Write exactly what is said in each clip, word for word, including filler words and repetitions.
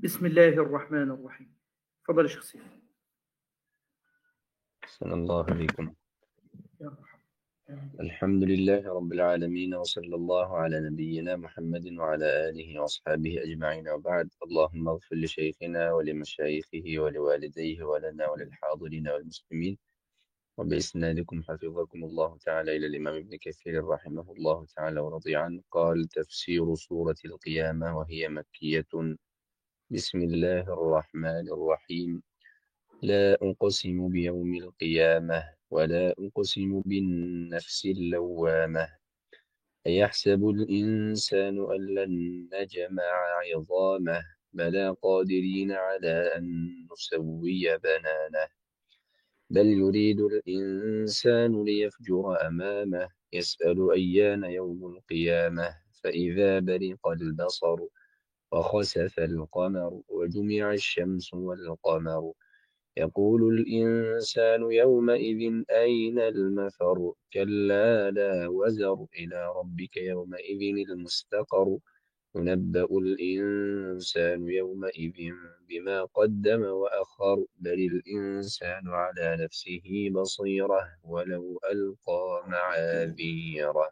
بسم الله الرحمن الرحيم. تفضل يا شيخ سيف. أحسن الله عليكم. يا مرحبا. الحمد لله رب العالمين، وصلى الله على نبينا محمد وعلى آله وأصحابه أجمعين، وبعد. اللهم اغفر لشيخنا ولمشايخه ولوالديه ولنا وللحاضرين والمسلمين. وبإسنادكم حفظكم الله تعالى إلى الإمام ابن كثير رحمه الله تعالى ورضي عنه قال: تفسير سورة القيامة، وهي مكية. بسم الله الرحمن الرحيم. لا أقسم بيوم القيامة، ولا أقسم بالنفس اللوامة. أيحسب الإنسان أن لن نجمع عظامه؟ بلى قادرين على أن نسوي بنانه. بل يريد الإنسان ليفجر أمامه. يسأل أيان يوم القيامة. فإذا برق البصر وخسف القمر وجمع الشمس والقمر. يقول الإنسان يومئذ أين المفر؟ كلا لا وزر، إلى ربك يومئذ المستقر. ينبأ الإنسان يومئذ بما قدم وأخر. بل الإنسان على نفسه بصيرة ولو ألقى معاذيره.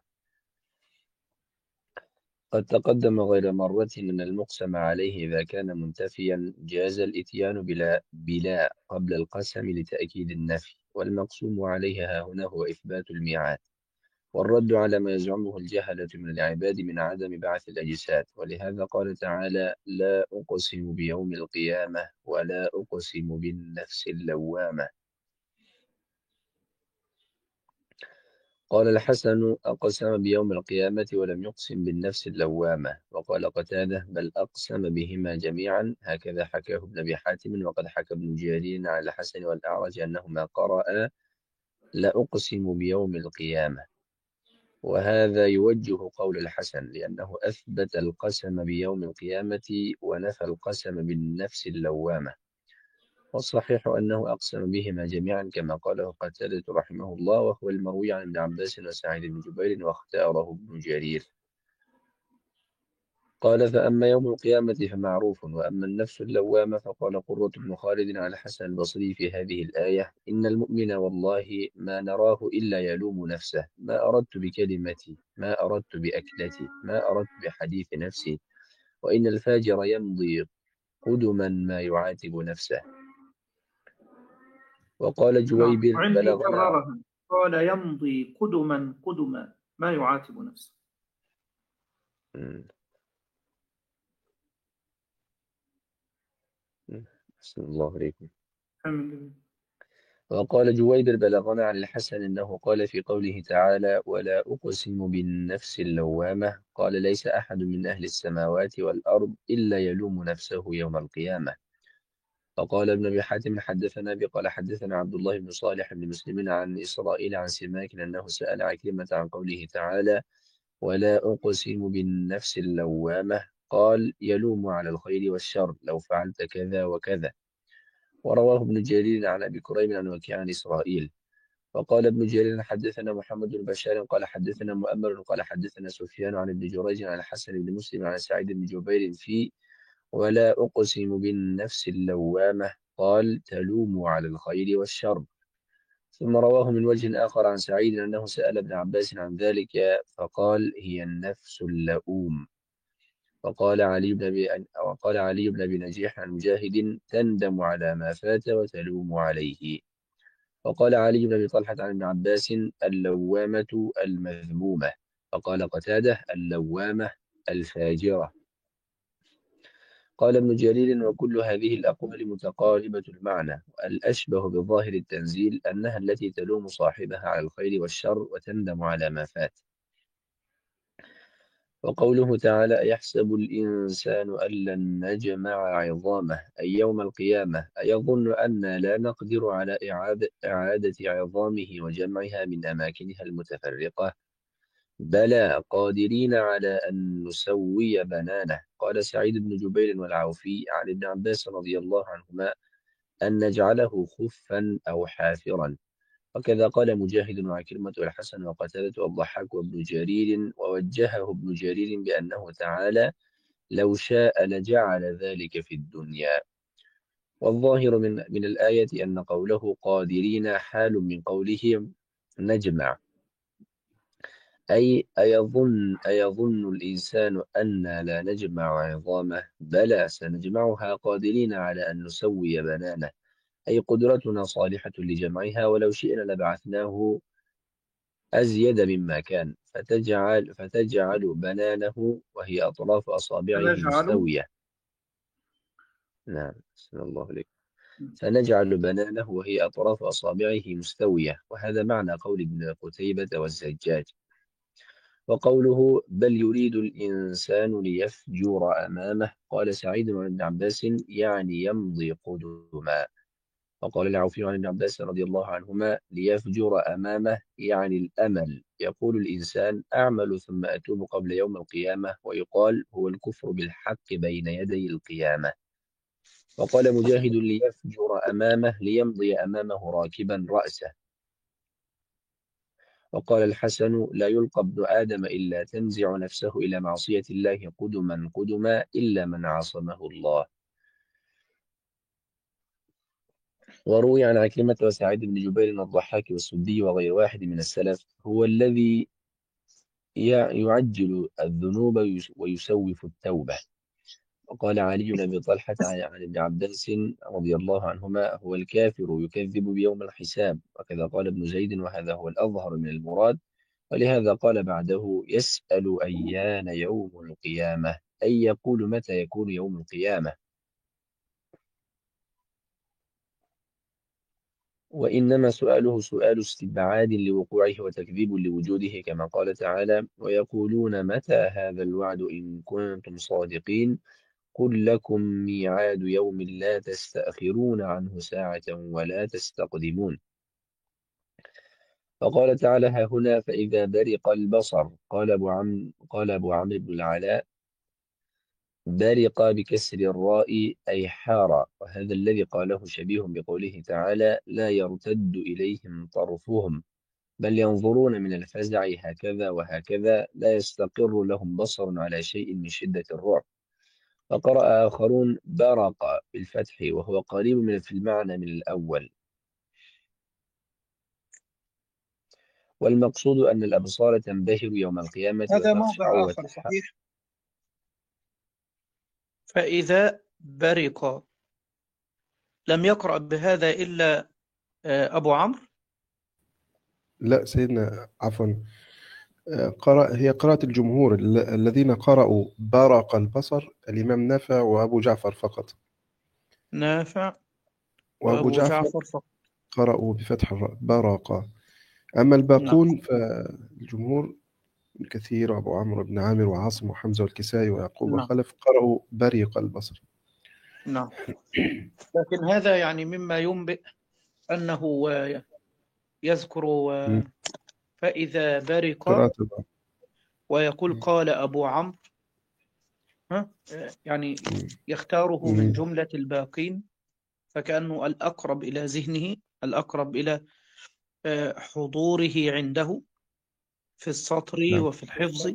قد تقدم غير مرة أن المقسم عليه إذا كان منتفيا جاز الإتيان بلا بلا قبل القسم لتأكيد النفي، والمقسوم عليها هنا هو إثبات الميعاد، والرد على ما يزعمه الجهلة من العباد من عدم بعث الأجساد. ولهذا قال تعالى: لا أقسم بيوم القيامة، ولا أقسم بالنفس اللوامة. قال الحسن: أقسم بيوم القيامة ولم يقسم بالنفس اللوامة. وقال قتادة: بل أقسم بهما جميعا. هكذا حكاه ابن أبي حاتم. وقد حكى ابن جرير على الحسن والأعرج أنهما قرأ: لا أقسم بيوم القيامة. وهذا يوجه قول الحسن، لأنه أثبت القسم بيوم القيامة ونفى القسم بالنفس اللوامة. والصحيح أنه أقسم بهما جميعا كما قاله قتادة رحمه الله، وهو المروي عن ابن عباس وسعيد بن جبير، واختاره ابن جرير. قال: فأما يوم القيامة فمعروف، وأما النفس اللوامة فقال قرة بن خالد على الحسن البصري في هذه الآية: إن المؤمن والله ما نراه إلا يلوم نفسه. ما أردت بكلمتي، ما أردت بأكلتي، ما أردت بحديث نفسي. وإن الفاجر يمضي قدما ما يعاتب نفسه. وقال نعم، جويبر: وعندي بلغنا. كررها. قال: يمضي قدما قدما ما يعاتب نفسه. مم. مم. أحسن الله عليكم. الحمد لله. وقال جويبر: بلغنا عن الحسن أنه قال في قوله تعالى: ولا أقسم بالنفس اللوامة، قال: ليس أحد من أهل السماوات والأرض إلا يلوم نفسه يوم القيامة. فقال ابن أبي حاتم: حدثنا أبي قال حدثنا عبد الله بن صالح بن مسلم عن إسرائيل عن سماك أنه سأل عكرمة عن قوله تعالى: ولا أقسم بالنفس اللوامة، قال: يلوم على الخير والشر، لو فعلت كذا وكذا. ورواه ابن جرير عن أبي كريم عن وكيع عن إسرائيل. وقال ابن جرير: حدثنا محمد بن بشار قال حدثنا مؤمل قال حدثنا سفيان عن ابن جريج عن الحسن بن مسلم عن سعيد بن جبير في ولا أقسم بالنفس اللوامة، قال: تلوم على الخير والشر. ثم رواه من وجه آخر عن سعيد أنه سأل ابن عباس عن ذلك فقال: هي النفس اللؤوم. وقال علي بن أبي وقال علي بن أبي نجيح عن مجاهد: تندم على ما فات وتلوم عليه. وقال علي بن أبي طلحة عن ابن عباس: اللوامة المذمومة. وقال قتادة: اللوامة الفاجرة. قال ابن جرير: وكل هذه الأقوال متقاربة المعنى، الأشبه بظاهر التنزيل أنها التي تلوم صاحبها على الخير والشر وتندم على ما فات. وقوله تعالى: أيحسب الإنسان أن لن نجمع عظامه، أي يوم القيامة، أيظن أن لا نقدر على إعادة, إعادة عظامه وجمعها من أماكنها المتفرقة؟ بلى قادرين على أن نسوي بنانه. قال سعيد بن جبير والعوفي عن ابن عباس رضي الله عنهما: أن نجعله خفا أو حافرا. وكذا قال مجاهد وعكرمة والحسن وقتادة والضحاك وابن جرير. ووجهه ابن جرير بأنه تعالى: لو شاء لجعل ذلك في الدنيا. والظاهر من من الآية أن قوله قادرين حال من قولهم نجمع، أي أيظن أيظن الإنسان أن لا نجمع عظامه؟ بلى سنجمعها قادرين على أن نسوي بنانه، أي قدرتنا صالحة لجمعها، ولو شئنا لبعثناه أزيد مما كان، فتجعل فتجعل بنانه وهي أطراف أصابعه فنجعل مستوية. نعم، أحسن الله إليك. فنجعل بنانه وهي أطراف أصابعه مستوية، وهذا معنى قول ابن قتيبة والزجاج. وقوله بل يريد الإنسان ليفجر أمامه، قال سعيد عن ابن عباس يعني يمضي قدما. وقال العوفي عن ابن عباس رضي الله عنهما ليفجر أمامه يعني الأمل، يقول الإنسان أعمل ثم أتوب قبل يوم القيامة، ويقال هو الكفر بالحق بين يدي القيامة. وقال مجاهد ليفجر أمامه ليمضي أمامه راكبا رأسه. وقال الحسن لا يلقى ابن آدم إلا تنزع نفسه إلى معصية الله قدما قدما إلا من عصمه الله. وروي عن عكرمة وسعيد بن جبير والضحاك والسدي وغير واحد من السلف هو الذي يعجل الذنوب ويسوف التوبة. وقال علي بن أبي طلحة عن ابن عباس رضي الله عنهما هو الكافر يكذب بيوم الحساب، وكذا قال ابن زيد وهذا هو الأظهر من المراد. ولهذا قال بعده يسأل أيان يوم القيامة، أي يقول متى يكون يوم القيامة. وإنما سؤاله سؤال استبعاد لوقوعه وتكذيب لوجوده، كما قال تعالى ويقولون متى هذا الوعد إن كنتم صادقين قل لكم ميعاد يوم لا تستأخرون عنه ساعة ولا تستقدمون. فقال تعالى ها هنا فإذا برق البصر، قال أبو عم قال أبو عمرو بن العلاء برق بكسر الراء أي حار، وهذا الذي قاله شبيه بقوله تعالى لا يرتد إليهم طرفهم بل ينظرون من الفزع هكذا وهكذا لا يستقر لهم بصر على شيء من شدة الرعب. فقرأ آخرون برق بالفتح وهو قريب من في المعنى من الأول. والمقصود أن الأبصار تنبهر يوم القيامة هذا وتخشع موضع آخر وتح... صحيح. فإذا برق لم يقرأ بهذا إلا آه، أبو عمرو. لا سيدنا عفوا، آه، قرأ هي قراءة الجمهور ال- الذين قرأوا برق البصر الإمام نافع وأبو جعفر فقط. نافع وأبو وأبو جعفر جعفر فقط. قرأوا بفتح الراء برق. أما نعم. الباقون فالجمهور الكثير وأبو عمرو بن عامر وعاصم وحمزة والكسائي ويعقوب نعم. وخلف قرأوا بريق البصر. نعم. لكن هذا يعني مما ينبئ أنه آه، يذكر آه، م. فإذا برق قراءة الراء. ويقول م. قال أبو عمرو، ها؟ آه، يعني م. يختاره من م. جملة الباقين، فكأنه الأقرب إلى ذهنه، الأقرب إلى آه، حضوره عنده في السطر نعم وفي الحفظ.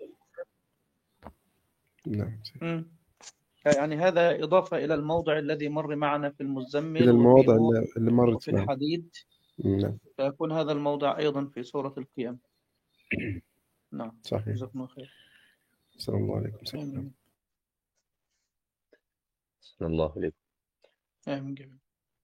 نعم. مم. يعني هذا إضافة إلى الموضع الذي مر معنا في إلى المزمل وفي المواضع نوح اللي اللي مرت وفي معنا. الحديد، نعم فيكون هذا الموضع أيضا في سورة القيامة. نعم. صحيح. جزاكم الله خير. السلام الله عليكم. سلام. آمين. صلى الله عليه. آمين جميعا.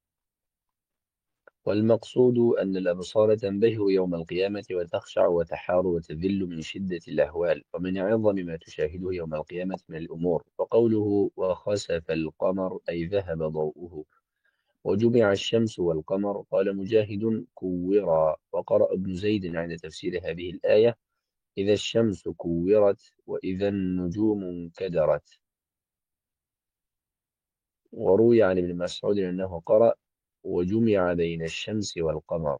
والمقصود أن الأبصار تنبهر يوم القيامة وتخشع وتحار وتذل من شدة الأهوال ومن أعظم ما تشاهده يوم القيامة من الأمور. وقوله وخسف القمر أي ذهب ضوءه. وجمع الشمس والقمر، قال مجاهد كورا. وقرأ ابن زيد عند تفسير هذه الآية إذا الشمس كورت وإذا النجوم انكدرت. وروي عن ابن مسعود أنه قرأ وجمع بين الشمس والقمر.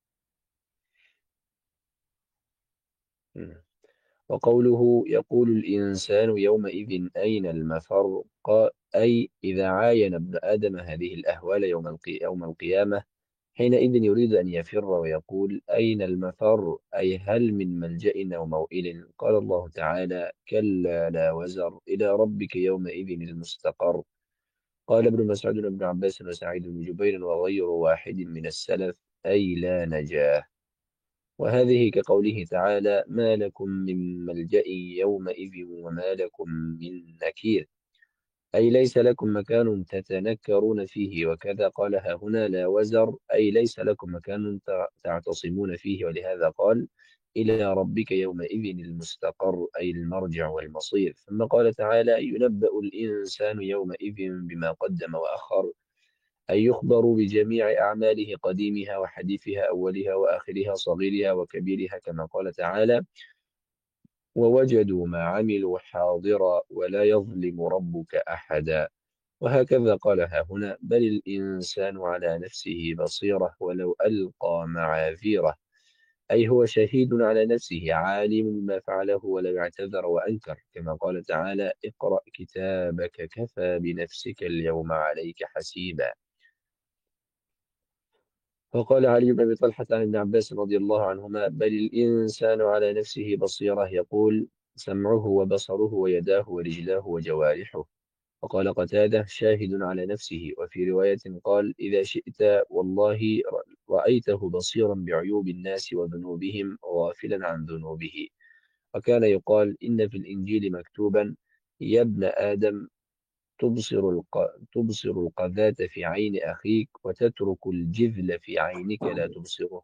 وقوله يقول الإنسان يومئذ أين المفر، أي إذا عاين ابن آدم هذه الأهوال يوم القيامة حينئذ يريد أن يفر ويقول أين المفر، أي هل من ملجأ أو موئل؟ قال الله تعالى كلا لا وزر إلى ربك يومئذ المستقر. قال ابن مسعود وابن عباس وسعيد بن جبير وغير واحد من السلف أي لا نجاه. وهذه كقوله تعالى ما لكم من ملجأ يومئذ وما لكم من نكير، أي ليس لكم مكان تتنكرون فيه. وكذا قالها هنا لا وزر، أي ليس لكم مكان تعتصمون فيه. ولهذا قال إلى ربك يومئذ المستقر، أي المرجع والمصير. ثم قال تعالى ينبأ الإنسان يومئذ بما قدم وأخر، أي يخبر بجميع أعماله قديمها وحديثها أولها وآخرها صغيرها وكبيرها، كما قال تعالى ووجدوا ما عملوا حاضرا ولا يظلم ربك أحدا. وهكذا قالها هنا بل الإنسان على نفسه بصيرة ولو ألقى معاذيره، أي هو شهيد على نفسه عالم بما فعله ولو اعتذر وأنكر، كما قال تعالى اقرأ كتابك كفى بنفسك اليوم عليك حسيبا. وقال علي بن أبي طلحة عن ابن عباس رضي الله عنهما بل الإنسان على نفسه بصيرة، يقول سمعه وبصره ويداه ورجلاه وجوارحه. وقال قتادة شاهد على نفسه. وفي رواية قال إذا شئت والله رأيته بصيرا بعيوب الناس وذنوبهم غافلا عن ذنوبه. وكان يقال إن في الإنجيل مكتوبا يا ابن آدم تبصر الق... تبصر القذاة في عين أخيك وتترك الجذل في عينك لا تبصره.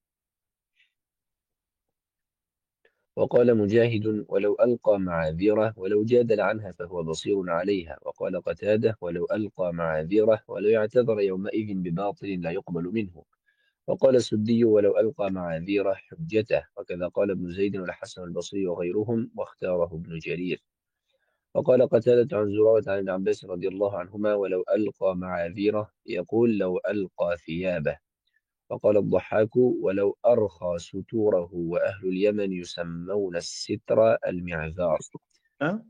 وقال مجاهد ولو ألقى معاذيره ولو جادل عنها فهو بصير عليها. وقال قتادة ولو ألقى معاذيره ولو يعتذر يومئذ بباطل لا يقبل منه. وقال السدي ولو ألقى معاذيره حجته. وكذا قال ابن زيد والحسن البصري وغيرهم، واختاره ابن جرير. وقال قتادة عن زرارة عن ابن عباس رضي الله عنهما ولو ألقى معاذيره يقول لو ألقى ثيابه. وقال الضحاك ولو أرخى ستوره، وأهل اليمن يسمون الستر المعذار. أه؟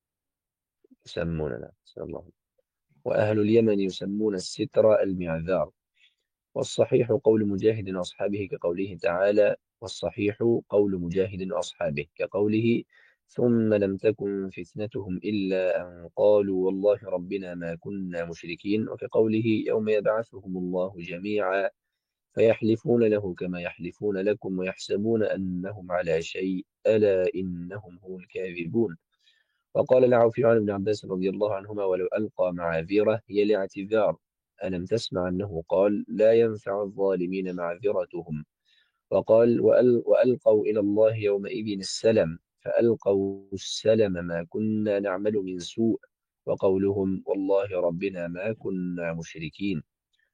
يسموننا صلى الله عليه وسلم. وأهل اليمن يسمون الستر المعذار. والصحيح قول مجاهد وأصحابه كقوله تعالى والصحيح قول مجاهد وأصحابه كقوله ثم لم تكن فتنتهم إلا أن قالوا والله ربنا ما كنا مشركين. وكقوله يوم يبعثهم الله جميعا فيحلفون له كما يحلفون لكم ويحسبون أنهم على شيء ألا إنهم هم الكاذبون. وقال العوفي عن ابن عباس رضي الله عنهما ولو ألقى معاذيره هي الاعتذار. ألم تسمع أنه قال لا ينفع الظالمين معذرتهم. وقال وأل وألقوا إلى الله يومئذ السلم فألقوا السلم ما كنا نعمل من سوء. وقولهم والله ربنا ما كنا مشركين.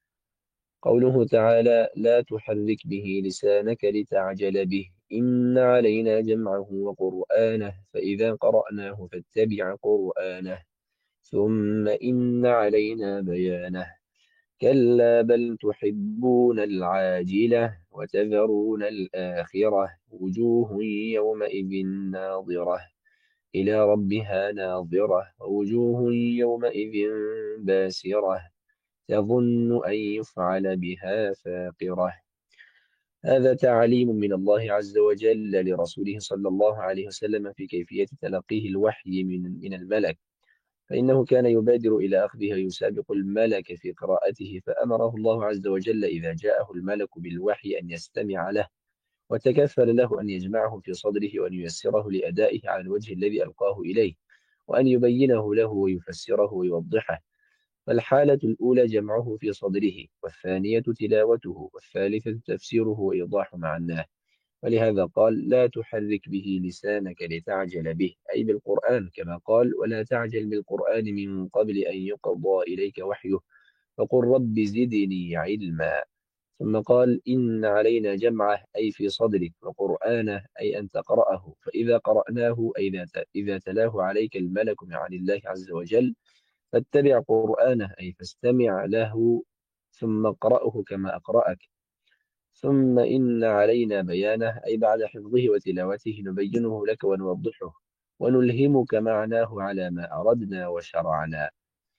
قوله تعالى لا تحرك به لسانك لتعجل به إن علينا جمعه وقرآنه فإذا قرأناه فاتبع قرآنه ثم إن علينا بيانه كلا بل تحبون العاجلة وتذرون الآخرة وجوه يومئذ ناظرة إلى ربها ناظرة ووجوه يومئذ باسرة تظن أن يفعل بها فاقرة. هذا تعليم من الله عز وجل لرسوله صلى الله عليه وسلم في كيفية تلقيه الوحي من من الملك، فإنه كان يبادر إلى أخذه ويسابق الملك في قراءته، فأمره الله عز وجل إذا جاءه الملك بالوحي أن يستمع له وتكفل له أن يجمعه في صدره وأن ييسره لأدائه على الوجه الذي ألقاه إليه وأن يبينه له ويفسره ويوضحه. فالحالة الأولى جمعه في صدره، والثانية تلاوته، والثالثة تفسيره وإيضاح معناه. ولهذا قال لا تحرك به لسانك لتعجل به، أي بالقرآن، كما قال ولا تعجل بالقرآن من قبل أن يقضى إليك وحيه فقل رب زدني علما. ثم قال إن علينا جمعه أي في صدرك، وقرآنه أي أن تقرأه، فإذا قرأناه أي إذا تلاه عليك الملك عن الله عز وجل فاتبع قرآنه أي فاستمع له ثم اقرأه كما أقرأك. ثم إن علينا بيانه أي بعد حفظه وتلاوته نبينه لك ونوضحه ونلهمك معناه على ما أردنا وشرعنا.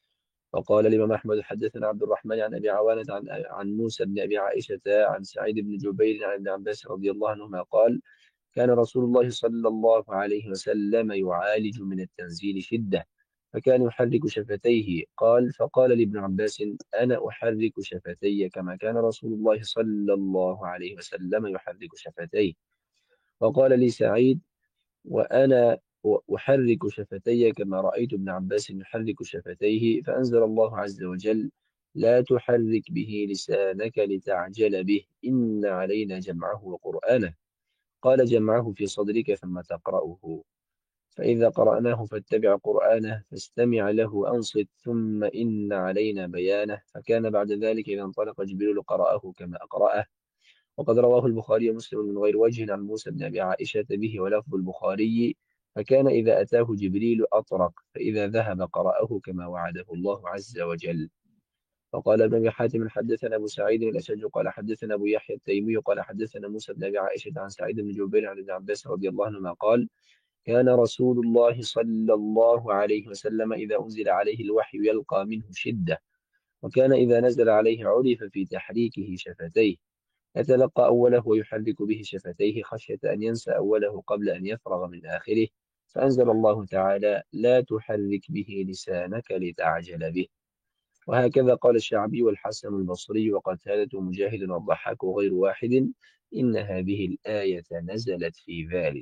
وقال الإمام أحمد حدثنا عبد الرحمن عن أبي عوانة عن عن موسى بن أبي عائشة عن سعيد بن جبير عن ابن عباس رضي الله عنهما قال كان رسول الله صلى الله عليه وسلم يعالج من التنزيل شدة فكان يحرك شفتيه قال فقال لابن عباس أنا أحرك شفتي كما كان رسول الله صلى الله عليه وسلم يحرك شفتيه. وقال لي سعيد وأنا أحرك شفتي كما رأيت ابن عباس يحرك شفتيه فأنزل الله عز وجل لا تحرك به لسانك لتعجل به إن علينا جمعه وقرآنه قال جمعه في صدرك ثم تقرأه فإذا قرأناه فاتبع قرآنه فاستمع له أنصت ثم إن علينا بيانه فكان بعد ذلك إذا انطلق جبريل قرأه كما أقرأه. وقد رواه البخاري ومسلم من غير وجه عن موسى بن أبي عائشة به ولفظ البخاري فكان إذا أتاه جبريل أطرق فإذا ذهب قرأه كما وعده الله عز وجل. وقال ابن أبي حاتم حدثنا أبو سعيد الأشج قال حدثنا أبو يحيى التيمي قال حدثنا موسى بن أبي عائشة عن سعيد بن جبير عن ابن عباس رضي الله عنهما قال كان رسول الله صلى الله عليه وسلم إذا أنزل عليه الوحي يلقى منه شدة وكان إذا نزل عليه عرف في تحريكه شفتيه يتلقى أوله ويحرك به شفتيه خشية أن ينسى أوله قبل أن يفرغ من آخره فأنزل الله تعالى لا تحرك به لسانك لتعجل به. وهكذا قال الشعبي والحسن البصري وقتادة ومجاهد والضحاك وغير واحد إن هذه الآية نزلت في ذلك.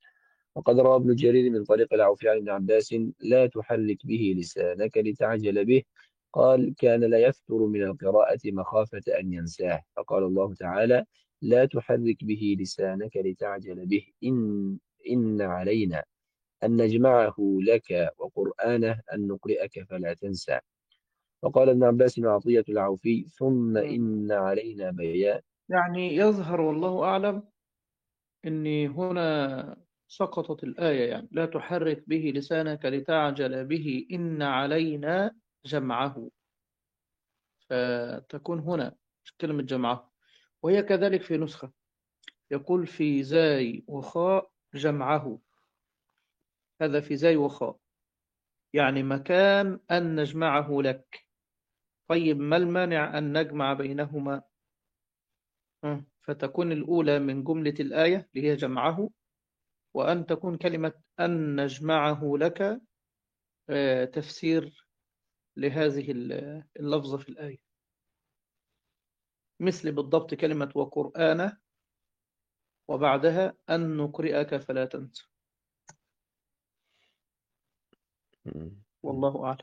وقد روى ابن جرير من طريق العوفي عن ابن عباس لا تحرك به لسانك لتعجل به قال كان لا يفتر من القراءة مخافة أن ينساه فقال الله تعالى لا تحرك به لسانك لتعجل به إن, إن علينا أن نجمعه لك وقرآنه أن نقرئك فلا تنسى. وقال ابن عباس وعطية العوفي ثم إن علينا بيان. يعني يظهر والله أعلم أن هنا سقطت الآية، يعني لا تحرك به لسانك لتعجل به إن علينا جمعه، فتكون هنا كلمة جمعه. وهي كذلك في نسخة يقول في زاي وخاء جمعه، هذا في زاي وخاء يعني مكان أن نجمعه لك. طيب ما المانع أن نجمع بينهما؟ فتكون الأولى من جملة الآية اللي هي جمعه، وأن تكون كلمة أن نجمعه لك تفسير لهذه اللفظة في الآية، مثل بالضبط كلمة وقرآنه وبعدها أن نقرئك فلا تنسى. والله أعلم.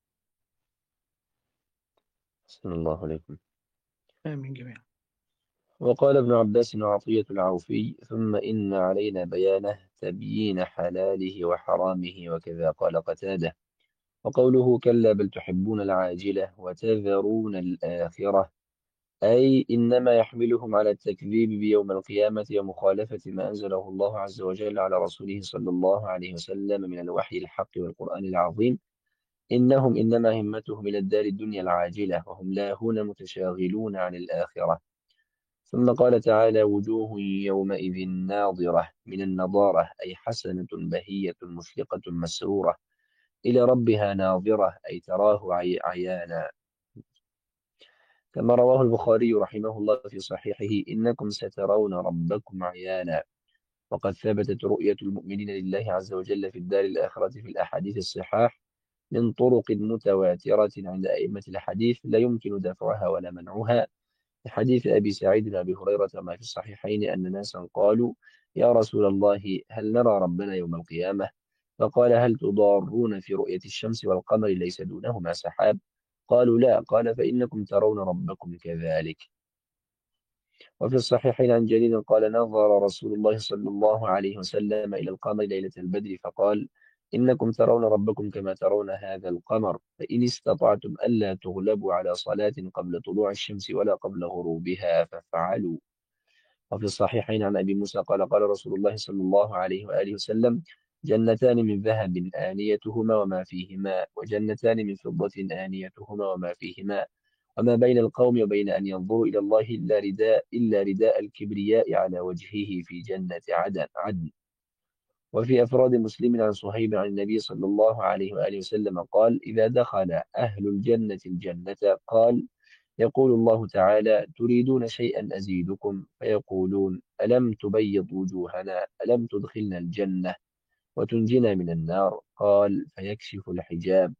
صلى الله عليكم. آمين جميعا. وقال ابن عباس وعطية العوفي ثم إن علينا بيانه تبيين حلاله وحرامه وكذا قال قتادة. وقوله كلا بل تحبون العاجلة وتذرون الآخرة أي إنما يحملهم على التكذيب بيوم القيامة ومخالفة ما أنزله الله عز وجل على رسوله صلى الله عليه وسلم من الوحي الحق والقرآن العظيم إنهم إنما همتهم إلى الدار الدنيا العاجلة وهم لاهون متشاغلون عن الآخرة. ثم قال تعالى وجوه يومئذ ناظرة من النضارة أي حسنة بهية مشرقة مسرورة إلى ربها ناظرة أي تراه عي عيانا كما رواه البخاري رحمه الله في صحيحه إنكم سترون ربكم عيانا. وقد ثبتت رؤية المؤمنين لله عز وجل في الدار الآخرة في الأحاديث الصحاح من طرق متواترة عند أئمة الحديث لا يمكن دفعها ولا منعها. حديث أبي سعيد وأبي هريرة ما في الصحيحين أن ناسا قالوا يا رسول الله هل نرى ربنا يوم القيامة؟ فقال هل تضارون في رؤية الشمس والقمر ليس دونهما سحاب؟ قالوا لا. قال فإنكم ترون ربكم كذلك. وفي الصحيحين عن جرير قال نظر رسول الله صلى الله عليه وسلم إلى القمر ليلة البدر فقال إنكم ترون ربكم كما ترون هذا القمر فإن استطعتم ألا تغلبوا على صلاة قبل طلوع الشمس ولا قبل غروبها فافعلوا. وفي الصحيحين عن أبي موسى قال قال رسول الله صلى الله عليه وآله وسلم جنتان من ذهب آنيتهما وما فيهما وجنتان من فضة آنيتهما وما فيهما وما بين القوم وبين أن ينظروا إلى الله إلا رداء, إلا رداء الكبرياء على وجهه في جنة عدن, عدن وفي أفراد مسلم عن صهيب عن النبي صلى الله عليه وآله وسلم قال إذا دخل أهل الجنة الجنة قال يقول الله تعالى تريدون شيئا أزيدكم فيقولون ألم تبيض وجوهنا ألم تدخلنا الجنة وتنجنا من النار قال فيكشف الحجاب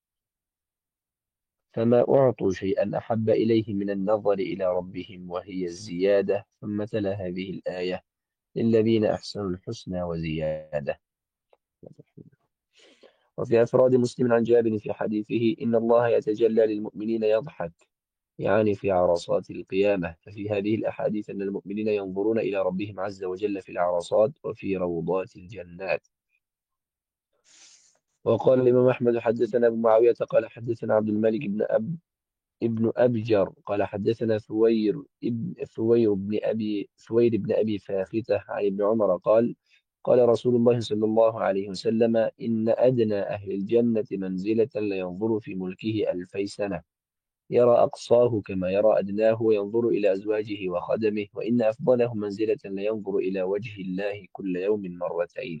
فما أعطوا شيئا أحب إليه من النظر إلى ربهم وهي الزيادة ثم تلا هذه الآية للذين أحسنوا الحسنى وزيادة. وفي أفراد مسلم عن جابر في حديثه إن الله يتجلى للمؤمنين يضحك يعني في عرصات القيامة. ففي هذه الأحاديث أن المؤمنين ينظرون إلى ربهم عز وجل في العرصات وفي روضات الجنات. وقال الإمام أحمد حدثنا أبو معاوية قال حدثنا عبد الملك بن أب ابن أبجر قال حدثنا ثوير ابن ثوير بن أبي ثوير بن أبي فاختة عن ابن عمر قال قال رسول الله صلى الله عليه وسلم إن أدنى أهل الجنة منزلة لينظر في ملكه ألفي سنة يرى أقصاه كما يرى أدناه وينظر إلى أزواجه وخدمه وإن أفضلهم منزلة لينظر إلى وجه الله كل يوم مرتين.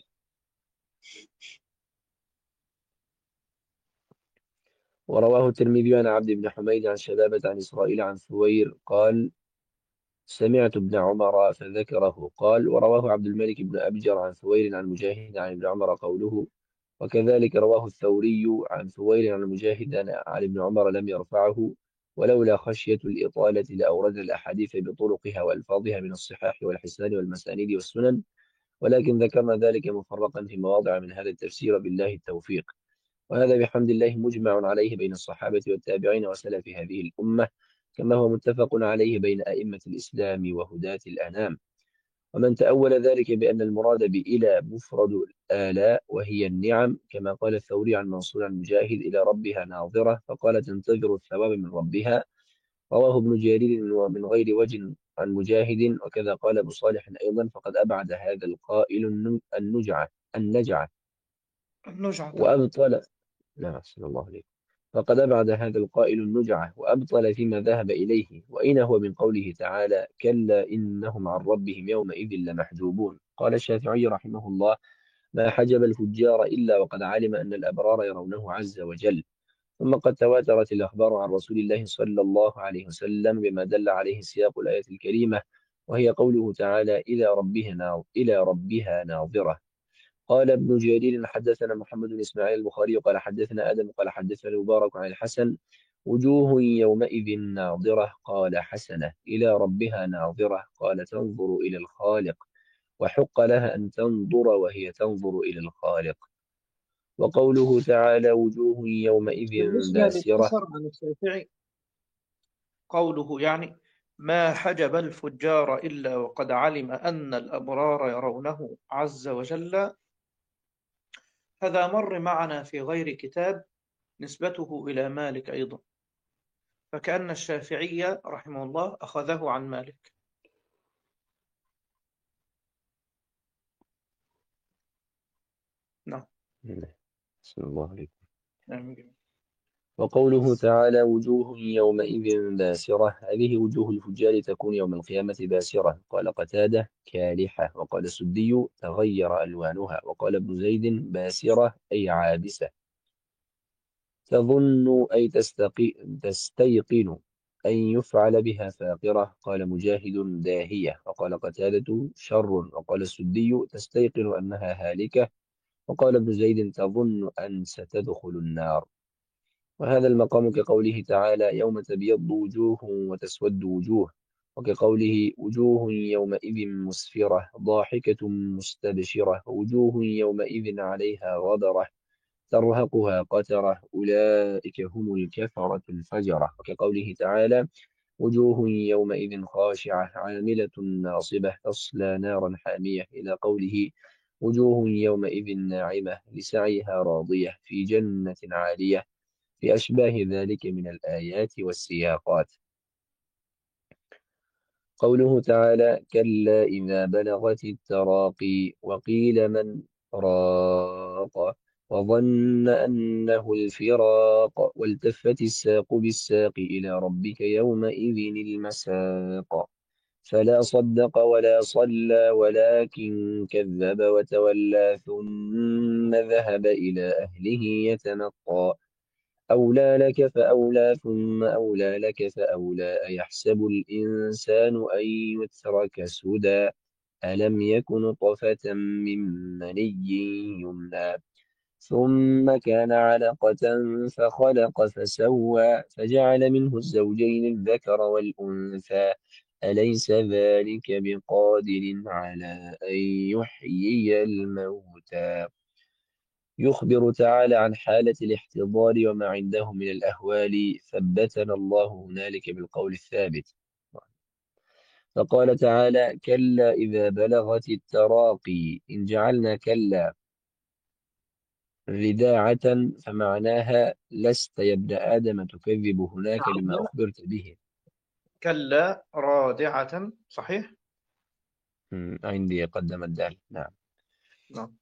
ورواه الترمذي عن عبد بن حميد عن شبابة عن إسرائيل عن ثوير قال سمعت ابن عمر فذكره قال ورواه عبد الملك بن أبجر عن ثوير عن مجاهد عن ابن عمر قوله وكذلك رواه الثوري عن ثوير عن مجاهد عن ابن عمر لم يرفعه ولولا خشية الإطالة لأورد الأحاديث بطرقها وألفاظها من الصحاح والحسان والمسانيد والسنن ولكن ذكرنا ذلك مفرقا في مواضع من هذا التفسير بالله التوفيق. وهذا بحمد الله مجمع عليه بين الصحابة والتابعين وسلف هذه الأمة كما هو متفق عليه بين أئمة الإسلام وهداة الأنام. ومن تأول ذلك بأن المراد بإلى مفرد الآلاء وهي النعم كما قال الثوري عن منصور عن مجاهد إلى ربها ناظرة فقال تنتظر الثواب من ربها رواه ابن جرير من غير وجه عن مجاهد وكذا قال أبو صالح أيضا فقد أبعد هذا القائل النجعة النجعة النجعة. وأبطل لا أحسن الله عليك فقد أبعد هذا القائل النجعة وأبطل فيما ذهب إليه. وأين هو من قوله تعالى كلا إنهم عن ربهم يومئذ لمحجوبون. قال الشافعي رحمه الله ما حجب الفجار إلا وقد علم أن الأبرار يرونه عز وجل. ثم قد تواترت الأخبار عن رسول الله صلى الله عليه وسلم بما دل عليه سياق الآية الكريمة وهي قوله تعالى إلى ربها إلى ربها ناظرة. قال ابن جرير حدثنا محمد بن إسماعيل البخاري قال حدثنا آدم قال حدثنا مبارك عن الحسن وجوه يومئذ ناظرة قال حسنة إلى ربها ناظرة قال تنظر إلى الخالق وحق لها أن تنظر وهي تنظر إلى الخالق. وقوله تعالى وجوه يومئذ بالنسبة باسرة للأثر عن الشافعي قوله يعني ما حجب الفجار إلا وقد علم أن الأبرار يرونه عز وجل هذا مر معنا في غير كتاب نسبته إلى مالك أيضا فكأن الشافعي رحمه الله أخذه عن مالك. نعم. بسم الله عليكم. نعم. وقوله تعالى وجوه يومئذ باسرة هذه وجوه الفجار تكون يوم القيامة باسرة. قال قتادة كالحة وقال السدي تغير ألوانها وقال ابن زيد باسرة أي عابسة تظن أي تستقي تستيقن أن يفعل بها فاقرة. قال مجاهد داهية وقال قتادة شر وقال السدي تستيقن أنها هالكة وقال ابن زيد تظن أن ستدخل النار. وهذا المقام كقوله تعالى يوم تبيض وجوه وتسود وجوه وكقوله وجوه يومئذ مسفرة ضاحكة مستبشرة وجوه يومئذ عليها غبرة ترهقها قترة أولئك هم الكفرة الفجرة. وكقوله تعالى وجوه يومئذ خاشعة عاملة ناصبة تصلى نارا حامية إلى قوله وجوه يومئذ ناعمة لسعيها راضية في جنة عالية في أشباه ذلك من الآيات والسياقات. قوله تعالى كلا إذا بلغت التراقي وقيل من راق وظن أنه الفراق والتفت الساق بالساق إلى ربك يومئذ المساق فلا صدق ولا صلى ولكن كذب وتولى ثم ذهب إلى أهله يتمطى أولى لك فأولى ثم أولى لك فأولى أيحسب الإنسان أن يترك سدى ألم يكن طفة من مني يمنى ثم كان علقة فخلق فسوى فجعل منه الزوجين الذكر والأنثى أليس ذلك بقادر على أن يحيي الموتى. يخبر تعالى عن حالة الاحتضار وما عنده من الأهوال، ثبتنا الله هنالك بالقول الثابت. فقال تعالى: كلا إذا بلغت التراقي. إن جعلنا كلا رداعة فمعناها لست يا ابن آدم تكذب هناك بما نعم. أخبرت به. كلا رادعة صحيح. مم، عندي قدم الدال. نعم. نعم.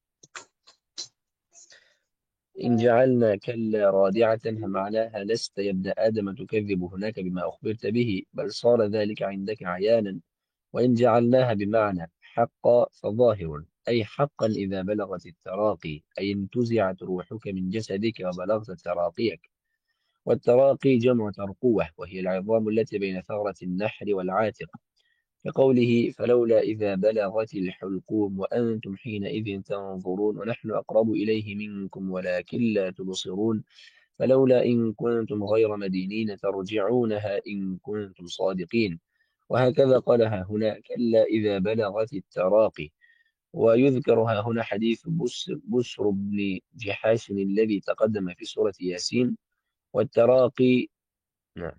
إن جعلنا كلا رادعة فمعناها لست يا ابن آدم تكذب هناك بما أخبرت به، بل صار ذلك عندك عيانا. وإن جعلناها بمعنى حقا فظاهر، أي حقا إذا بلغت التراقي، أي انتزعت روحك من جسدك وبلغت تراقيك. والتراقي جمع ترقوة، وهي العظام التي بين ثغرة النحر والعاتق، كقوله: فلولا إذا بلغت الحلقوم وأنتم حينئذ تنظرون ونحن أقرب إليه منكم ولكن لا تبصرون فلولا إن كنتم غير مدينين ترجعونها إن كنتم صادقين. وهكذا قالها هنا: كلا إذا بلغت التراقي. ويذكرها هنا حديث بسر, بسر بن جحاش الذي تقدم في سورة ياسين. والتراقي، نعم،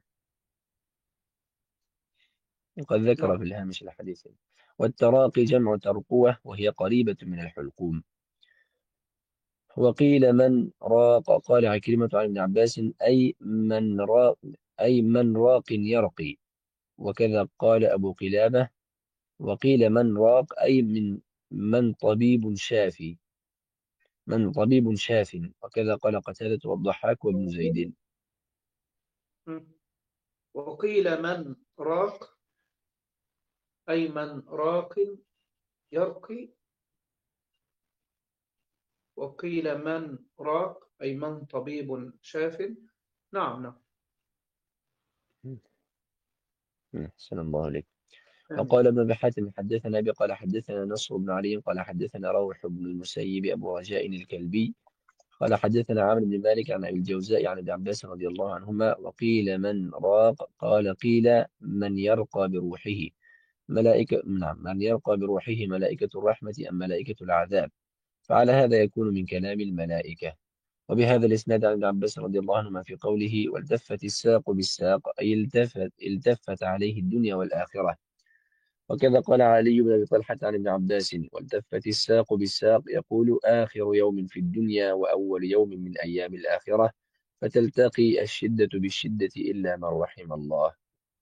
وقد ذكر نعم. في الهامش الحديث. والتراقي جمع ترقوة، وهي قريبة من الحلقوم. وقيل من راق. قال عكرمة عن ابن عباس: أي من راق، أي من راق يرقي. وكذا قال أبو قلابة. وقيل من راق أي من من طبيب شافي، من طبيب شاف. وكذا قال قتادة والضحاك وابن زيد. وقيل من راق أي من راق يرقي. وقيل من راق أي من طبيب شاف. نعم. نعم. أحسن الله عليك. آمين. وقال ابن أبي حاتم حدثنا أبي قال حدثنا نصر بن علي قال حدثنا روح بن المسيب أبو رجاء الكلبي قال حدثنا عامر بن مالك عن أبي الجوزاء عن ابن عباس رضي الله عنهما. وقيل من راق. قال قيل من يرقى بروحه ملائكة، نعم، من يرقى بروحه ملائكة الرحمة أم ملائكة العذاب، فعلى هذا يكون من كلام الملائكة. وبهذا الإسناد عن ابن عباس رضي الله عنهما في قوله: والتفت الساق بالساق، أي التفت, التفت عليه الدنيا والآخرة. وكذا قال علي بن أبي طلحة عن ابن عباس: والتفت الساق بالساق، يقول آخر يوم في الدنيا وأول يوم من أيام الآخرة، فتلتقي الشدة بالشدة إلا من رحم الله.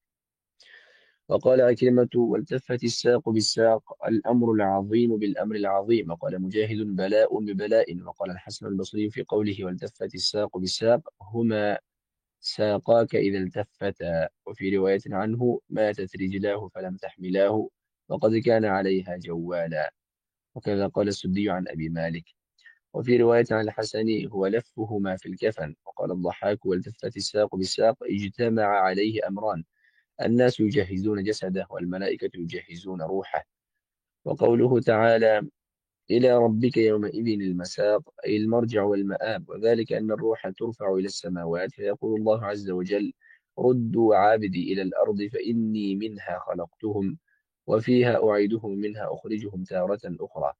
وقال عكرمة: والتفت الساق بالساق، الأمر العظيم بالأمر العظيم. وقال مجاهد: بلاء ببلاء. وقال الحسن البصري في قوله: والتفت الساق بالساق، هما ساقاك إذا التفتا. وفي رواية عنه: ماتت رجلاه فلم تحملاه وقد كان عليها جوالا. وكذا قال السدي عن أبي مالك. وفي رواية عن الحسن: هو لفهما في الكفن. وقال الضحاك: والتفت الساق بالساق، اجتمع عليه أمران: الناس يجهزون جسده والملائكة يجهزون روحه. وقوله تعالى: إلى ربك يومئذ المساق، أي المرجع والمآب. وذلك أن الروح ترفع إلى السماوات فيقول الله عز وجل: ردوا عابدي إلى الأرض فإني منها خلقتهم وفيها أعيدهم منها أخرجهم تارة أخرى،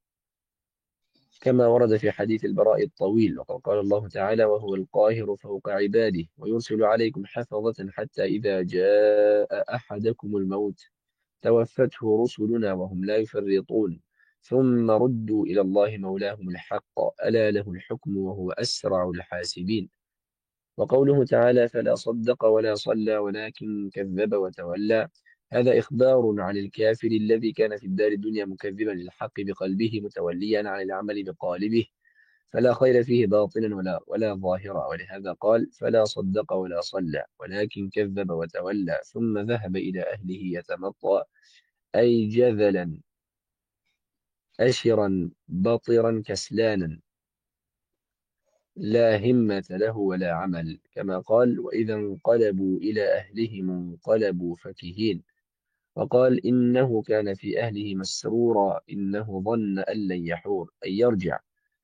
كما ورد في حديث البراء الطويل. وقد قال الله تعالى: وهو القاهر فوق عباده ويرسل عليكم حفظة حتى إذا جاء أحدكم الموت توفته رسلنا وهم لا يفرطون ثم ردوا إلى الله مولاهم الحق ألا له الحكم وهو أسرع الحاسبين. وقوله تعالى: فلا صدق ولا صلى ولكن كذب وتولى، هذا إخبار عن الكافر الذي كان في الدار الدنيا مكذبا للحق بقلبه متوليا عن العمل بقالبه، فلا خير فيه باطنا ولا ولا ظاهرا. ولهذا قال: فلا صدق ولا صلى ولكن كذب وتولى ثم ذهب إلى أهله يتمطى، أي جذلا أشرا بطرا كسلانا لا همة له ولا عمل، كما قال وإذا انقلبوا إلى أهلهم انقلبوا فكهين. وقال إنه كان في أهله مسرورا إنه ظن أن لن يحور أي يرجع،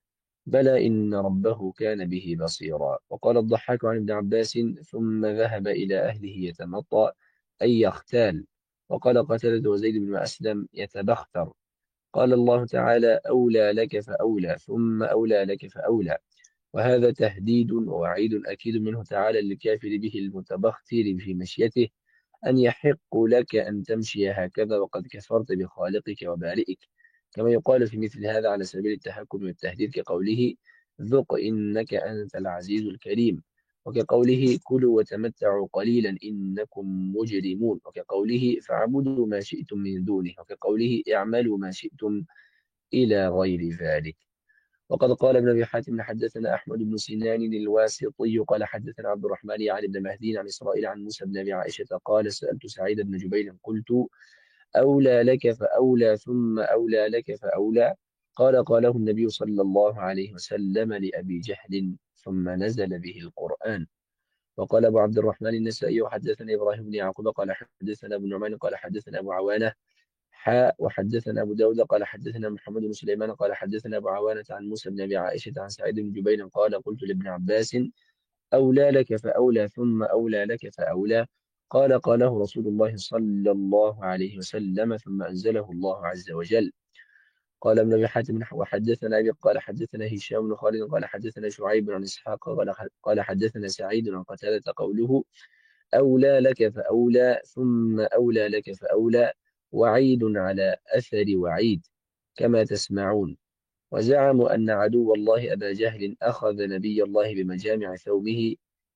بلى إن ربه كان به بصيرا. وقال الضحاك عن ابن عباس ثم ذهب إلى أهله يتمطى أي يختال. وقال قتادة وزيد بن أسلم يتبختر. قال الله تعالى أولى لك فأولى ثم أولى لك فأولى، وهذا تهديد ووعيد أكيد منه تعالى للكافر به المتبختر في مشيته أن يحق لك أن تمشي هكذا وقد كفرت بخالقك وبارئك، كما يقال في مثل هذا على سبيل التحكم والتهديد كقوله ذق إنك أنت العزيز الكريم، وكقوله كلوا وتمتعوا قليلا إنكم مجرمون، وكقوله فاعبدوا ما شئتم من دونه، وكقوله اعملوا ما شئتم إلى غير ذلك. وقد قال ابن أبي حاتم حدثنا أحمد بن سنان الواسطي قال حدثنا عبد الرحمن يعني بن مهدي عن إسرائيل عن موسى بن أبي عائشة قال سألت سعيد بن جبير قلت أولى لك فأولى ثم أولى لك فأولى، قال قاله النبي صلى الله عليه وسلم لأبي جهل ثم نزل به القرآن. وقال أبو عبد الرحمن النسائي وحدثنا إبراهيم بن يعقوب قال حدثنا أبو نعمان قال حدثنا أبو عوانة حاء وحدثنا أبو داود قال حدثنا محمد بن سليمان قال حدثنا أبو عوانة عن موسى بن أبي عائشة عن سعيد بن جبير قال قلت لابن عباس أولى لك فأولى ثم أولى لك فأولى، قال قاله رسول الله صلى الله عليه وسلم ثم أنزله الله عز وجل. قال ابن أبي حاتم وحدثنا أبي قال حدثنا هشام بن خالد قال حدثنا شعيب عن إسحاق قال قال حدثنا سعيد عن قتادة قوله أولى لك فأولى ثم أولى لك فأولى وعيد على أثر وعيد كما تسمعون. وزعموا أن عدو الله أبا جهل أخذ نبي الله بمجامع ثوبه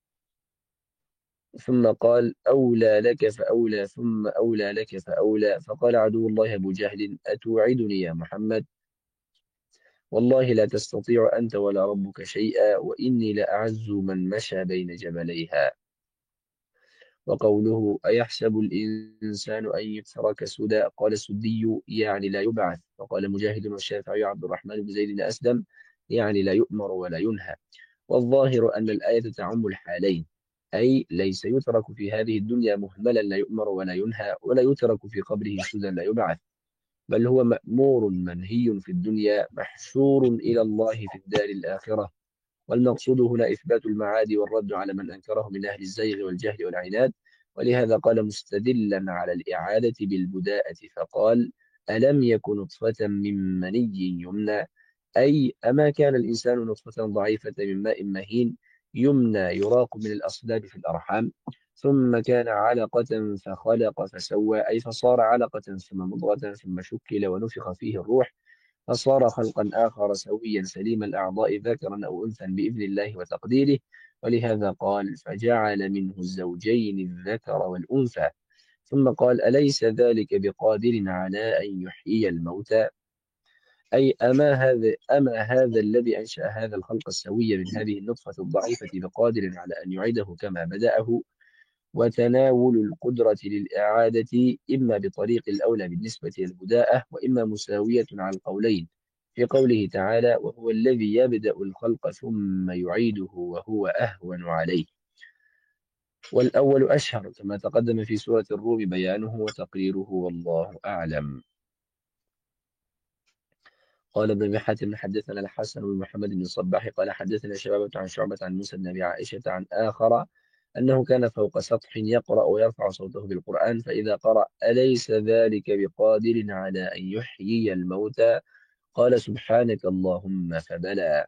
ثم قال أولى لك فأولى ثم أولى لك فأولى، فقال عدو الله أبو جهل أتوعدني يا محمد؟ والله لا تستطيع أنت ولا ربك شيئا وإني لأعز من مشى بين جبليها. وقوله أيحسب الإنسان أن يترك سدى قال السدي يعني لا يبعث. وقال مجاهد والشافعي عبد الرحمن بن زيد أسلم يعني لا يؤمر ولا ينهى. والظاهر أن الآية تعم الحالين، أي ليس يترك في هذه الدنيا مهملا لا يؤمر ولا ينهى، ولا يترك في قبره سدى لا يبعث، بل هو مأمور منهي في الدنيا محشور إلى الله في الدار الآخرة. والمقصود هنا إثبات المعاد والرد على من أنكره من أهل الزيغ والجهل والعناد. ولهذا قال مستدلا على الإعادة بالبداءة فقال ألم يكن نطفة من مني يمنى، أي أما كان الإنسان نطفة ضعيفة من ماء مهين يمنى يراق من الأصلاب في الأرحام، ثم كان علقة فخلق فسوى، أي فصار علقة ثم مضغة ثم شكل ونفخ فيه الروح فصار خلقا آخر سويا سليم الأعضاء ذكرا أو أنثى بإذن الله وتقديره. ولهذا قال فجعل منه الزوجين الذكر والأنثى، ثم قال أليس ذلك بقادر على أن يحيي الموتى، أي أما هذا أما هذا الذي أنشأ هذا الخلق السوي من هذه النطفة الضعيفة بقادر على أن يعيده كما بدأه. وتناول القدرة للإعادة إما بطريق الأولى بالنسبة للبداءة وإما مساوية على القولين في قوله تعالى وهو الذي يبدأ الخلق ثم يعيده وهو أهون عليه. والأول أشهر كما تقدم في سورة الروم بيانه وتقريره والله أعلم. قال ابن أبي حاتم حدثنا الحسن بن محمد بن الصباح قال حدثنا شبابة عن شعبة عن موسى بن أبي عائشة عن آخر أنه كان فوق سطح يقرأ ويرفع صوته بالقرآن فإذا قرأ أليس ذلك بقادر على أن يحيي الموتى قال سبحانك اللهم فبلى.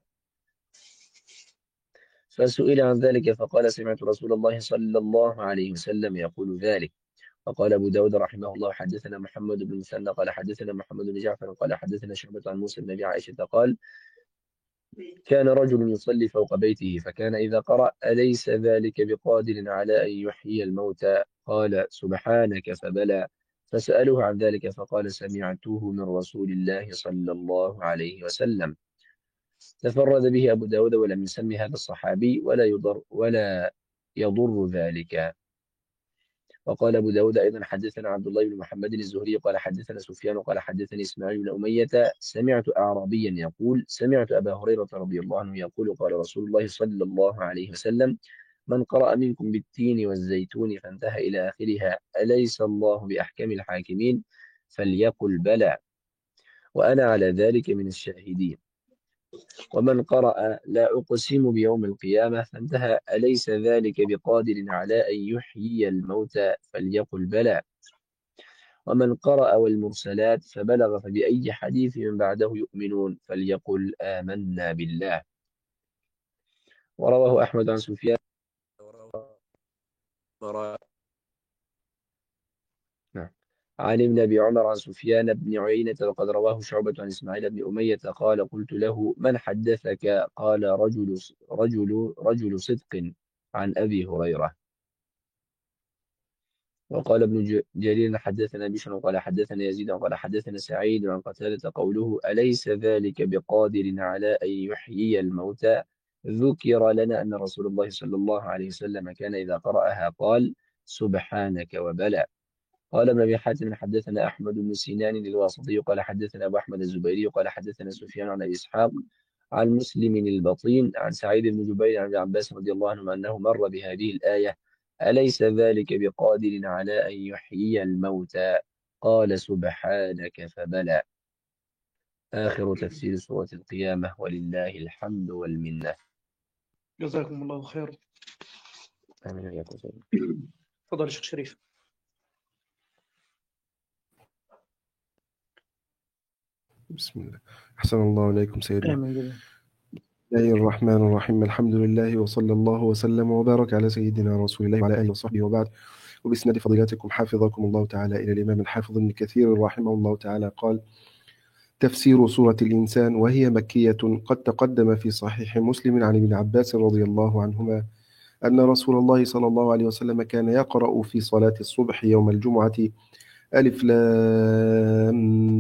فسئل عن ذلك فقال سمعت رسول الله صلى الله عليه وسلم يقول ذلك. وقال أبو داود رحمه الله حدثنا محمد بن مثنى قال حدثنا محمد بن جعفر قال حدثنا شعبة عن موسى بن أبي عائشة قال كان رجل يصلي فوق بيته فكان إذا قرأ أليس ذلك بقادر على أن يحيي الموتى قال سبحانك فبلى. فسألوه عن ذلك فقال سمعته من رسول الله صلى الله عليه وسلم. تفرد به أبو داود ولم يسمي هذا الصحابي ولا يضر ولا يضر ذلك. وقال أبو داود أيضا حدثنا عبد الله بن محمد الزهري قال حدثنا سفيان قال حدثني إسماعيل بن أمية سمعت أعرابيا يقول سمعت أبا هريرة رضي الله عنه يقول قال رسول الله صلى الله عليه وسلم من قرأ منكم بالتين والزيتون فانتهى إلى آخرها أليس الله بأحكم الحاكمين فليقل بلى وأنا على ذلك من الشاهدين. ومن قرأ لا أقسم بيوم القيامة فانتهى أليس ذلك بقادر على أن يحيي الموتى فليقل بلى. ومن قرأ والمرسلات فبلغ فبأي حديث من بعده يؤمنون فليقل آمنا بالله. ورواه أحمد عن سفيان نعم عن ابن أبي عمر عن سفيان بن عيينة وقد رواه شعبة عن إسماعيل بن أمية قال قلت له من حدثك قال رجل رجل رجل صدق عن أبي هريرة. وقال ابن جرير حدثنا بشر وقال حدثنا يزيد وقال حدثنا سعيد عن قتادة قوله أليس ذلك بقادر على أن يحيي الموتى ذكر لنا أن رسول الله صلى الله عليه وسلم كان إذا قرأها قال سبحانك وبلى. قال ابن أبي حاتم حدثنا أحمد بن سنان الواسطي قال حدثنا أبو أحمد الزبيري قال حدثنا سفيان عن أبي إسحاق عن مسلم البطين عن سعيد بن جبير عن ابن عباس رضي الله عنه أنه مر بهذه الآية أليس ذلك بقادر على أن يحيي الموتى قال سبحانك فبلى. آخر تفسير سورة القيامة ولله الحمد والمنة. جزاكم الله خير. آمين وإياكم. تفضل شيخ شريف. بسم الله. أحسن الله إليكم سيدنا. آمين جدا. بسم الله الرحمن الرحيم الحمد لله وصلى الله وسلم وبارك على سيدنا رسول الله وعلى آله وصحبه وبعد. وبسند فضيلتكم حفظكم الله تعالى إلى الإمام الحافظ ابن كثير رحمه الله تعالى قال تفسير سورة الإنسان وهي مكية قد تقدم في صحيح مسلم عن ابن عباس رضي الله عنهما أن رسول الله صلى الله عليه وسلم كان يقرأ في صلاة الصبح يوم الجمعة ألف لام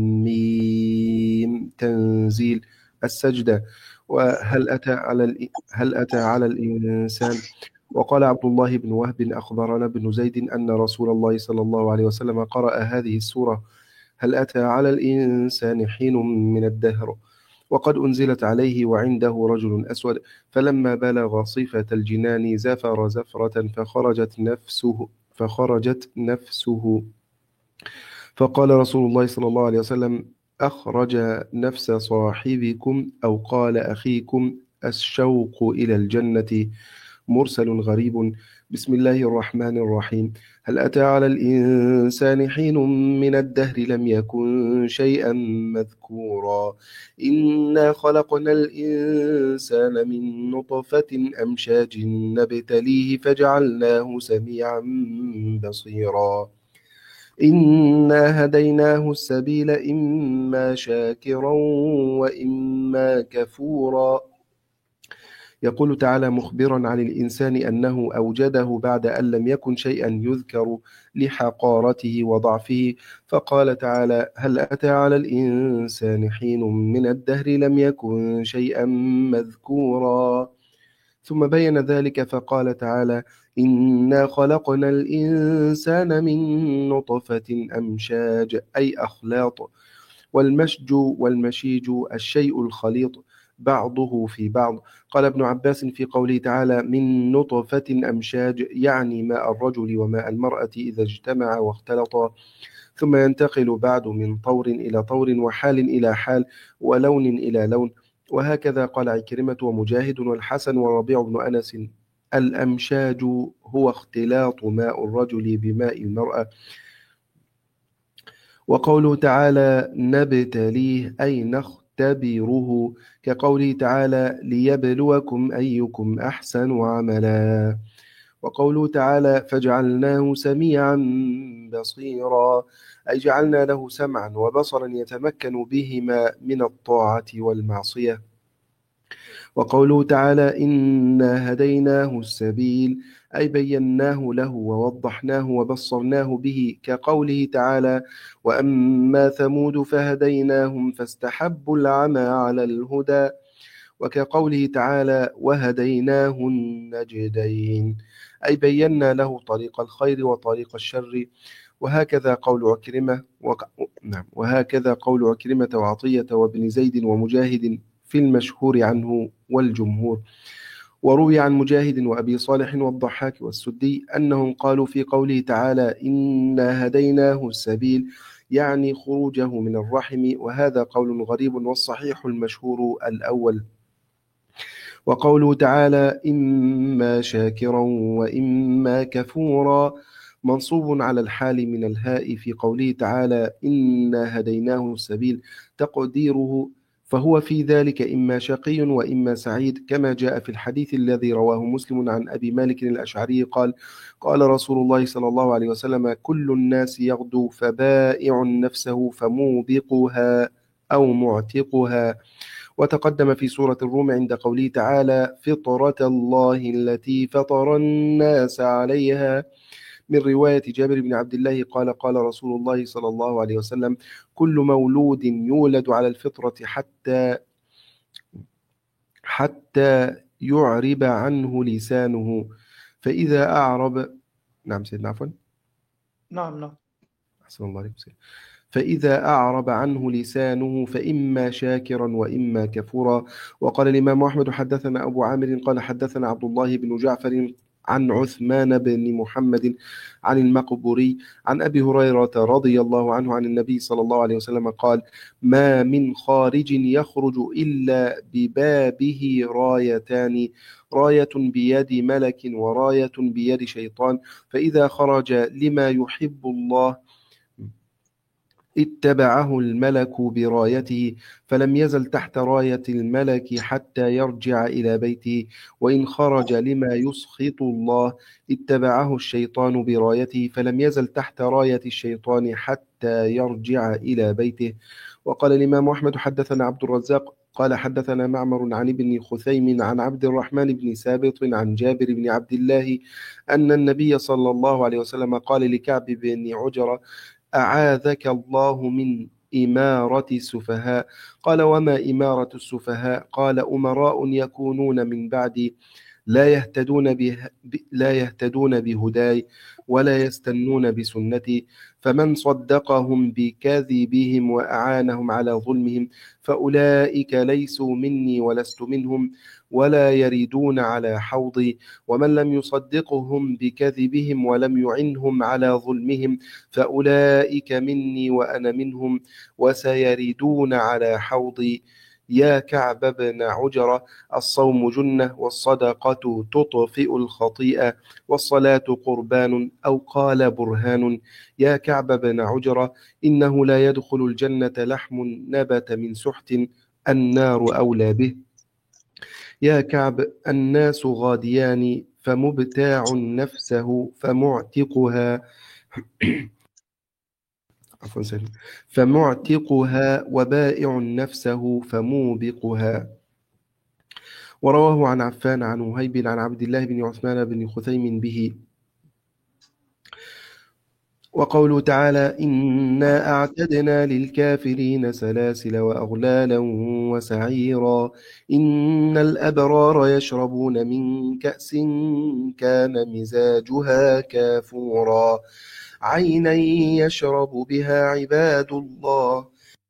ميم تنزيل السجدة وهل أتى على هل أتى على الإنسان. وقال عبد الله بن وهب أخبرنا بن زيد أن رسول الله صلى الله عليه وسلم قرأ هذه السورة هل أتى على الإنسان حين من الدهر وقد أنزلت عليه وعنده رجل أسود فلما بلغ صفة الجنان زفر زفرة فخرجت نفسه فخرجت نفسه فقال رسول الله صلى الله عليه وسلم أخرج نفس صاحبكم أو قال أخيكم الشوق إلى الجنة مرسل غريب. بسم الله الرحمن الرحيم هل أتى على الإنسان حين من الدهر لم يكن شيئا مذكورا إنا خلقنا الإنسان من نطفة أمشاج نبتليه فجعلناه سميعا بصيرا إنا هديناه السبيل إما شاكرا وإما كفورا. يقول تعالى مخبرا عن الإنسان أنه أوجده بعد أن لم يكن شيئا يذكر لحقارته وضعفه فقال تعالى هل أتى على الإنسان حين من الدهر لم يكن شيئا مذكورا. ثم بين ذلك فقال تعالى إنا خلقنا الإنسان من نطفة أمشاج أي أخلاط والمشج والمشيج الشيء الخليط بعضه في بعض. قال ابن عباس في قوله تعالى من نطفة أمشاج يعني ماء الرجل وماء المرأة إذا اجتمع واختلطا ثم ينتقل بعد من طور إلى طور وحال إلى حال ولون إلى لون. وهكذا قال عكرمة ومجاهد والحسن وربيع بن أنس الأمشاج هو اختلاط ماء الرجل بماء المرأة. وقوله تعالى نبتليه أي نختبره كقوله تعالى ليبلوكم أيكم أحسن عملا. وقوله تعالى فجعلناه سميعا بصيرا أي جعلنا له سمعا وبصرا يتمكن بهما من الطاعة والمعصية. وقوله تعالى إنا هديناه السبيل أي بيناه له ووضحناه وبصرناه به كقوله تعالى وأما ثمود فهديناهم فاستحبوا العمى على الهدى. وكقوله تعالى وهديناه النجدين، أي بينا له طريق الخير وطريق الشر. وهكذا قول عكرمة وق... نعم وهكذا قول عكرمة وعطية وابن زيد ومجاهد في المشهور عنه والجمهور. وروي عن مجاهد وأبي صالح والضحاك والسدي أنهم قالوا في قوله تعالى إنا هديناه السبيل يعني خروجه من الرحم، وهذا قول غريب، والصحيح المشهور الأول. وقوله تعالى إما شاكرا وإما كفورا منصوب على الحال من الهاء في قوله تعالى إنا هديناه السبيل، تقديره فهو في ذلك إما شقي وإما سعيد، كما جاء في الحديث الذي رواه مسلم عن أبي مالك الأشعري قال قال رسول الله صلى الله عليه وسلم كل الناس يغدو فبائع نفسه فموبقها أو معتقها. وتقدم في سورة الروم عند قوله تعالى فطرة الله التي فطر الناس عليها، من رواية جابر بن عبد الله قال قال رسول الله صلى الله عليه وسلم كل مولود يولد على الفطرة حتى حتى يعرب عنه لسانه فإذا أعرب نعم سيدنا عفوا نعم نعم أحسن الله عليكم سيدنا. فإذا أعرب عنه لسانه فإما شاكرا وإما كفورا. وقال الإمام أحمد حدثنا أبو عامر قال حدثنا عبد الله بن جعفر عن عثمان بن محمد عن المقبوري عن أبي هريرة رضي الله عنه عن النبي صلى الله عليه وسلم قال ما من خارج يخرج إلا ببابه رايتان، راية بيد ملك وراية بيد شيطان، فإذا خرج لما يحب الله اتبعه الملك برايته فلم يزل تحت راية الملك حتى يرجع إلى بيته، وإن خرج لما يسخط الله اتبعه الشيطان برايته فلم يزل تحت راية الشيطان حتى يرجع إلى بيته. وقال الإمام أحمد حدثنا عبد الرزاق قال حدثنا معمر عن ابن خثيم عن عبد الرحمن بن سابط عن جابر بن عبد الله أن النبي صلى الله عليه وسلم قال لكعب بن عجرة أعاذك الله من إمارة السفهاء. قال وما إمارة السفهاء؟ قال أمراء يكونون من بعدي لا يهتدون به لا يهتدون بهداي ولا يستنون بسنتي، فمن صدقهم بكذبهم وأعانهم على ظلمهم فأولئك ليسوا مني ولست منهم ولا يريدون على حوضي، ومن لم يصدقهم بكذبهم ولم يعنهم على ظلمهم فأولئك مني وأنا منهم وسيريدون على حوضي. يا كعب بن عجرة الصوم جنة والصدقة تطفئ الخطيئة والصلاة قربان أو قال برهان. يا كعب بن عجرة إنه لا يدخل الجنة لحم نبت من سحت النار أولى به. يا كعب الناس غاديان فمبتاع نفسه فمعتقها عفوا سيدنا فمعتقها وبائع نفسه فموبقها. ورواه عن عفان عن وهيب عن عبد الله بن عثمان بن خثيم به. وقوله تعالى إنا أعتدنا للكافرين سلاسل وأغلالا وسعيرا إن الأبرار يشربون من كأس كان مزاجها كافورا عينا يشرب بها عباد الله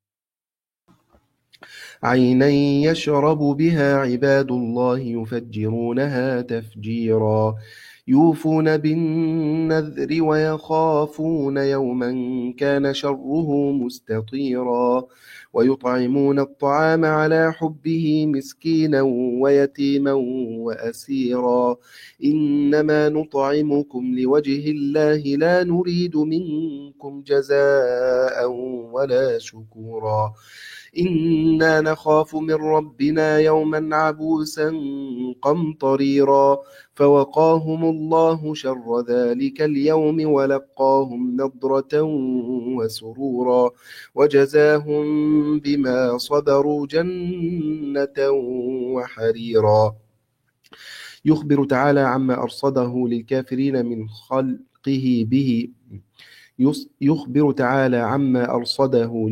عينا يشرب بها عباد الله يفجرونها تفجيرا يوفون بالنذر ويخافون يوما كان شره مستطيرا ويطعمون الطعام على حبه مسكينا ويتيما وأسيرا إنما نطعمكم لوجه الله لا نريد منكم جزاء ولا شكورا إنا نخاف من ربنا يوما عبوسا قمطريرا فوقاهم الله شر ذلك اليوم ولقاهم نضرة وسرورا وجزاهم بما صبروا جنة وحريرا. يخبر تعالى عما أرصده للكافرين من خلقه به يخبر تعالى عما أرصده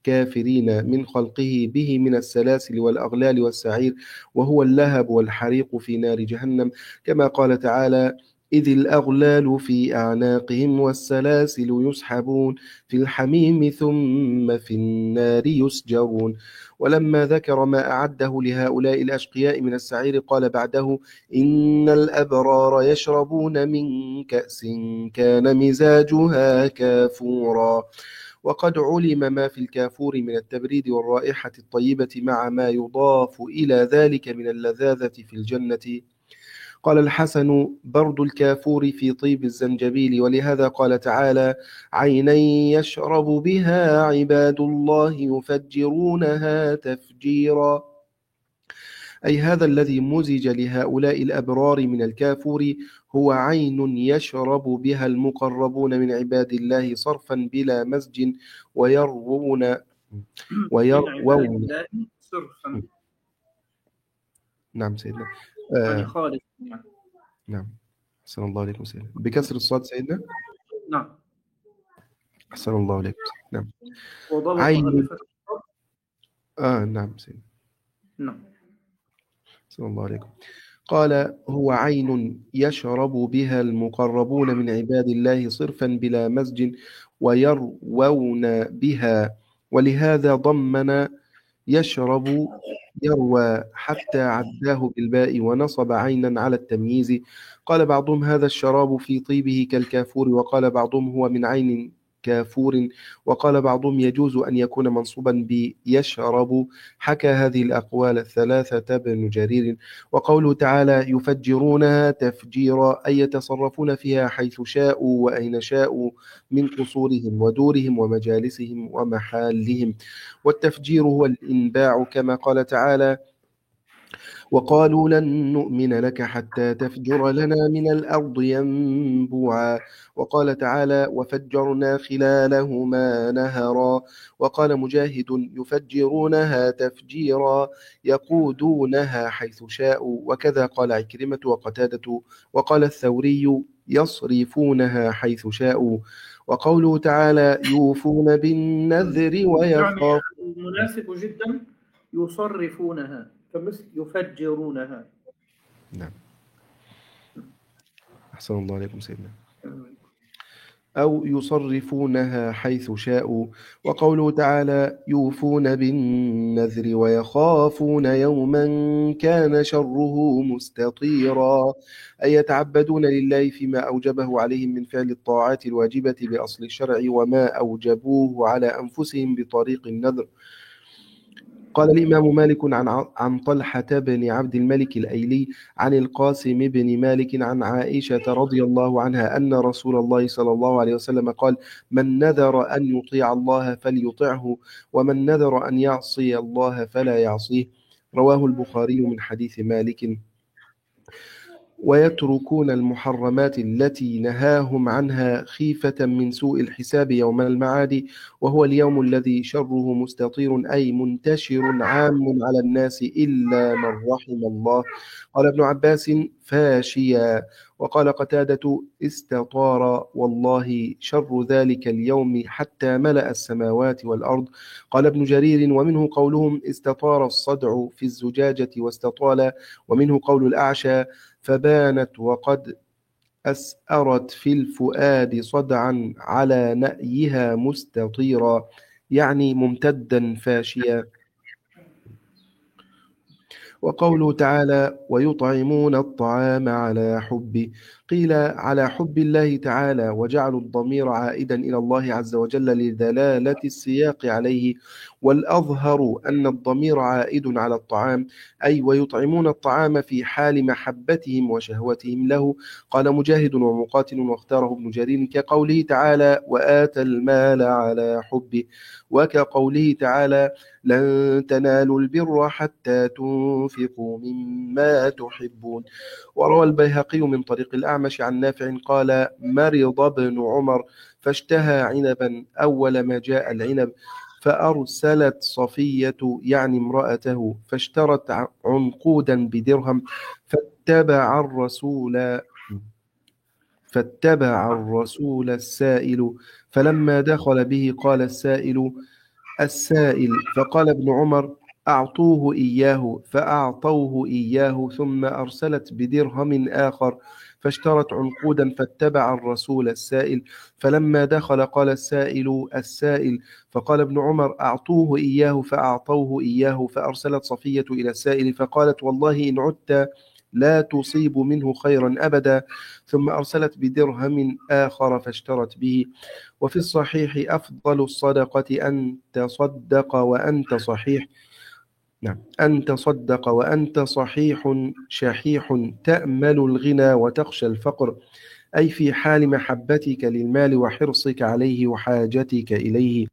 الكافرين من خلقه به من السلاسل والأغلال والسعير، وهو اللهب والحريق في نار جهنم، كما قال تعالى: إذ الأغلال في أعناقهم والسلاسل يسحبون في الحميم ثم في النار يسجرون. ولما ذكر ما أعده لهؤلاء الأشقياء من السعير قال بعده: إن الأبرار يشربون من كأس كان مزاجها كافورا. وقد علم ما في الكافور من التبريد والرائحة الطيبة مع ما يضاف إلى ذلك من اللذاذة في الجنة. قال الحسن: برد الكافور في طيب الزنجبيل. ولهذا قال تعالى: عينا يشرب بها عباد الله يفجرونها تفجيرا، أي هذا الذي مزج لهؤلاء الأبرار من الكافور هو عين يشرب بها المقربون من عباد الله صرفا بلا مزج ويروون ويروون صرفا. نعم سيدنا. يعني آه خالص. نعم. أحسن الله عليكم سيدنا. بكسر الصاد سيدنا. نعم. أحسن الله عليكم. نعم. وضبطها عين. بفتح الصاد. آه نعم سيدنا. نعم. أحسن الله عليكم. قال: هو عين يشرب بها المقربون من عباد الله صرفا بلا مزج ويروون بها، ولهذا ضمن يشرب يروى حتى عداه بالباء ونصب عينا على التمييز. قال بعضهم: هذا الشراب في طيبه كالكافور، وقال بعضهم: هو من عين كافور، وقال بعضهم: يجوز أن يكون منصوبا بيشرب. حكى هذه الأقوال الثلاثة ابن جرير. وقوله تعالى: يفجرونها تفجيرا، أي يتصرفون فيها حيث شاءوا وأين شاءوا من قصورهم ودورهم ومجالسهم ومحالهم. والتفجير هو الإنباع، كما قال تعالى: وقالوا لن نؤمن لك حتى تفجر لنا من الأرض ينبوعا. وقال تعالى: وفجرنا خلالهما نهرا. وقال مجاهد: يفجرونها تفجيرا، يقودونها حيث شاءوا. وكذا قال عكرمة وقتادة. وقال الثوري: يصرفونها حيث شاءوا. وقوله تعالى: يوفون بالنذر ويخافون. يعني مناسب جدا يصرفونها كمثل يفجرونها. نعم. أحسن الله عليكم سيدنا. أو يصرفونها حيث شاءوا. وقوله تعالى: يوفون بالنذر ويخافون يوما كان شره مستطيرا، أي يتعبدون لله فيما أوجبه عليهم من فعل الطاعات الواجبة بأصل الشرع وما أوجبوه على أنفسهم بطريق النذر. قال الإمام مالك عن عن طلحة بن عبد الملك الأيلي عن القاسم بن مالك عن عائشة رضي الله عنها أن رسول الله صلى الله عليه وسلم قال: من نذر أن يطيع الله فليطعه، ومن نذر أن يعصي الله فلا يعصيه. رواه البخاري من حديث مالك. ويتركون المحرمات التي نهاهم عنها خيفة من سوء الحساب يوم المعاد، وهو اليوم الذي شره مستطير أي منتشر عام على الناس إلا من رحم الله. قال ابن عباس: فاشيا. وقال قتادة: استطار، والله شر ذلك اليوم حتى ملأ السماوات والأرض. قال ابن جرير: ومنه قولهم استطار الصدع في الزجاجة واستطال، ومنه قول الأعشى: فبانت وقد أسأرت في الفؤاد صدعا على نأيها مستطيرا، يعني ممتدا فاشيا. وقوله تعالى: ويطعمون الطعام على حبه، قيل على حب الله تعالى، وجعلوا الضمير عائدا إلى الله عز وجل لدلالة السياق عليه، والأظهر أن الضمير عائد على الطعام، أي ويطعمون الطعام في حال محبتهم وشهوتهم له. قال مجاهد ومقاتل واختاره ابن جرير كقوله تعالى: وآتى المال على حبه، وكقوله تعالى: لن تنالوا البر حتى تنفقوا مما تحبون. وروى البيهقي من طريق الأعمش عن نافع قال: مرض ابن عمر فاشتهى عنبا أول ما جاء العنب، فأرسلت صفية يعني امرأته فاشترت عنقودا بدرهم، فاتبع الرسول فاتبع الرسول السائل، فلما دخل به قال السائل: السائل، فقال ابن عمر: أعطوه إياه، فأعطوه إياه، ثم أرسلت بدرهم آخر فاشترت عنقودا فاتبع الرسول السائل. فلما دخل قال السائل السائل فقال ابن عمر: أعطوه إياه، فأعطوه إياه، فأرسلت صفية إلى السائل فقالت: والله إن عدت لا تصيب منه خيرا أبدا. ثم أرسلت بدرهم آخر فاشترت به. وفي الصحيح: أفضل الصدقة أن تصدق وأنت صحيح نعم أن تصدق وأنت صحيح شحيح تأمل الغنى وتخشى الفقر، أي في حال محبتك للمال وحرصك عليه وحاجتك إليه.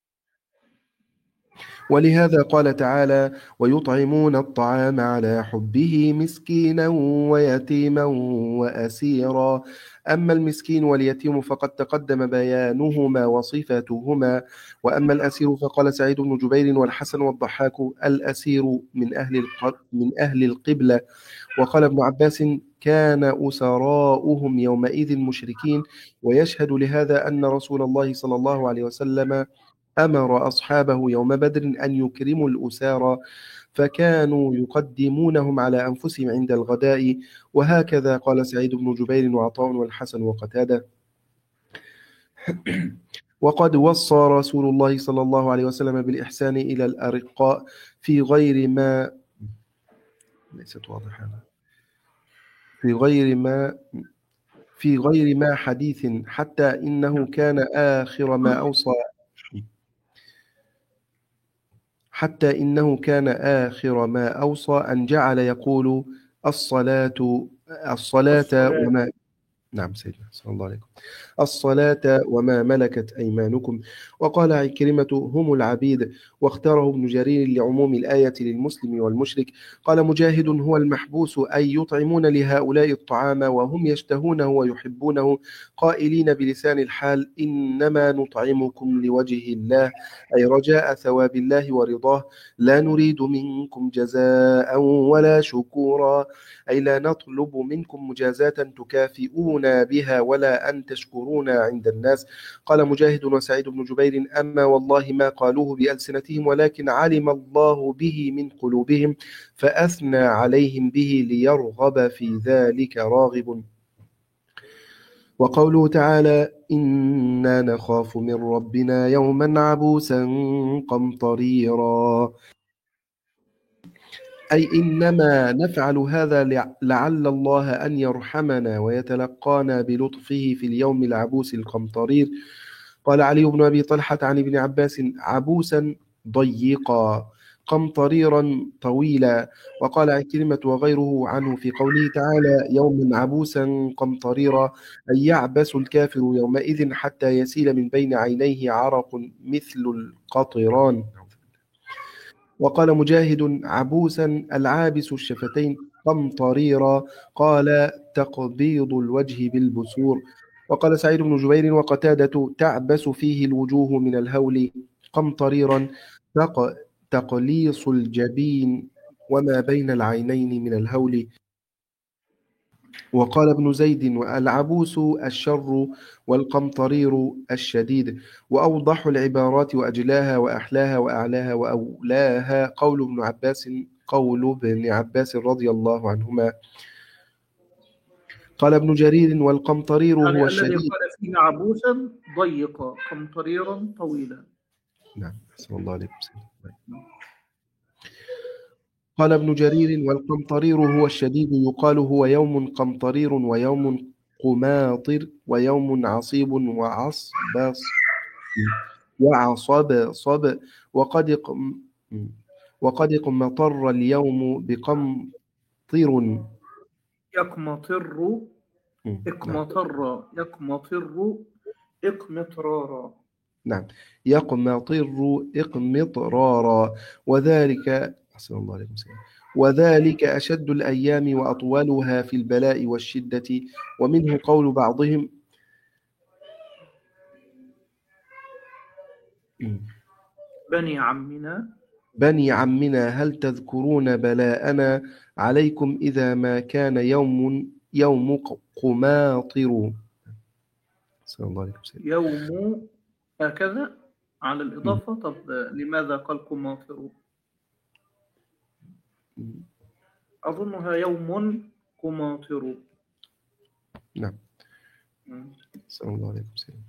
ولهذا قال تعالى: ويطعمون الطعام على حبه مسكينا ويتيما وأسيرا. أما المسكين واليتيم فقد تقدم بيانهما وصفتهما، وأما الأسير فقال سعيد بن جبير والحسن والضحاك: الأسير من أهل الق- من أهل القبلة. وقال ابن عباس: كان أسراؤهم يومئذ مشركين. ويشهد لهذا أن رسول الله صلى الله عليه وسلم أمر أصحابه يوم بدر أن يكرموا الأسارى، فكانوا يقدمونهم على أنفسهم عند الغداء. وهكذا قال سعيد بن جبير وعطاء والحسن وقتادة. وقد وصى رسول الله صلى الله عليه وسلم بالإحسان إلى الأرقاء في غير ما ليست واضحة في غير ما في غير ما حديث، حتى إنه كان آخر ما أوصى حتى إنه كان آخر ما أوصى أن جعل يقول: الصلاة الصلاة الصلاة. وما نعم سيدنا صلى الله عليه وسلم الصلاة وما ملكت أيمانكم. وقال عكرمة: هم العبيد. واختاره ابن جرير لعموم الآية للمسلم والمشرك. قال مجاهد: هو المحبوس، أي يطعمون لهؤلاء الطعام وهم يشتهونه ويحبونه، قائلين بلسان الحال: إنما نطعمكم لوجه الله، أي رجاء ثواب الله ورضاه، لا نريد منكم جزاء ولا شكورا، أي لا نطلب منكم مجازاة تكافئون بها ولا أن تشكرونا عند الناس. قال مجاهد وسعيد بن جبير: أما والله ما قالوه بألسنتهم، ولكن علم الله به من قلوبهم، فأثنى عليهم به ليرغب في ذلك راغب. وقوله تعالى: إنا نخاف من ربنا يوما عبوسا قمطريرا، أي إنما نفعل هذا لع- لعل الله أن يرحمنا ويتلقانا بلطفه في اليوم العبوس القمطرير. قال علي بن أبي طلحة عن ابن عباس: عبوسا ضيقا، قمطريرا طويلا. وقال عكرمة وغيره عنه في قوله تعالى: يوم عبوسا قمطريرا، أي يعبس الكافر يومئذ حتى يسيل من بين عينيه عرق مثل القطران. وقال مجاهد: عبوسا العابس الشفتين، قمطريرا قال: تقبيض الوجه بالبسور. وقال سعيد بن جبير وقتادة: تعبس فيه الوجوه من الهول، قمطريرا تق... تقليص الجبين وما بين العينين من الهول. وقال ابن زيد: العبوس الشر والقمطرير الشديد. وأوضح العبارات وأجلاها وأحلاها وأعلاها وأولاها قول ابن عباس قول ابن عباس رضي الله عنهما. قال ابن جرير: والقمطرير هو يعني الذي الشديد. قال فيه عبوسا ضيقا قمطريرا طويلا. نعم أحسن الله عليكم. قال ابن جرير: والقمطرير هو الشديد، يقال هو يوم قمطرير ويوم قماطر ويوم عصيب وعصب وعصب صب. وقد قم وقد قمطر اليوم بقمطر. يقمطر نعم اقمطر يقمطر اقمطرارا. نعم يقمطر اقمطرارا. وذلك أحسن الله عليكم سيدنا. وذلك أشد الأيام وأطولها في البلاء والشدة. ومنه قول بعضهم: بني عمنا بني عمنا هل تذكرون بلاءنا عليكم إذا ما كان يوم يوم قماطر. صلى الله عليه وسلم. يوم هكذا على الإضافة. طب لماذا قال قماطر؟ أظنها يوم قماطر. نعم. مم. صلى الله عليه وسلم.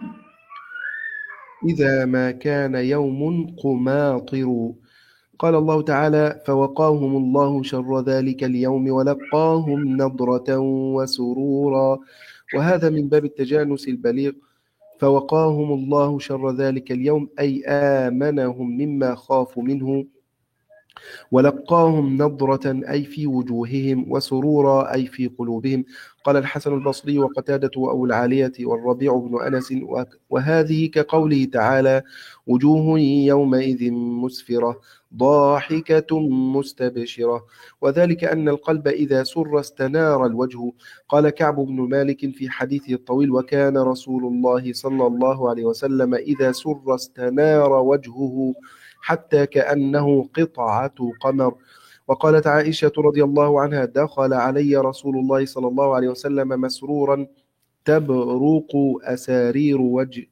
إذا ما كان يوم قماطر. قال الله تعالى: فوقاهم الله شر ذلك اليوم ولقاهم نضرة وسرورا. وهذا من باب التجانس البليغ. فوقاهم الله شر ذلك اليوم أي آمنهم مما خافوا منه، ولقاهم نضرة أي في وجوههم، وسرورا أي في قلوبهم. قال الحسن البصري وقتادة وأبو العالية والربيع بن أنس: وهذه كقوله تعالى: وجوه يومئذ مسفرة ضاحكة مستبشرة. وذلك أن القلب إذا سر استنار الوجه. قال كعب بن مالك في حديثه الطويل: وكان رسول الله صلى الله عليه وسلم إذا سر استنار وجهه حتى كأنه قطعة قمر. وقالت عائشة رضي الله عنها: دخل علي رسول الله صلى الله عليه وسلم مسرورا تبرق أسارير وجه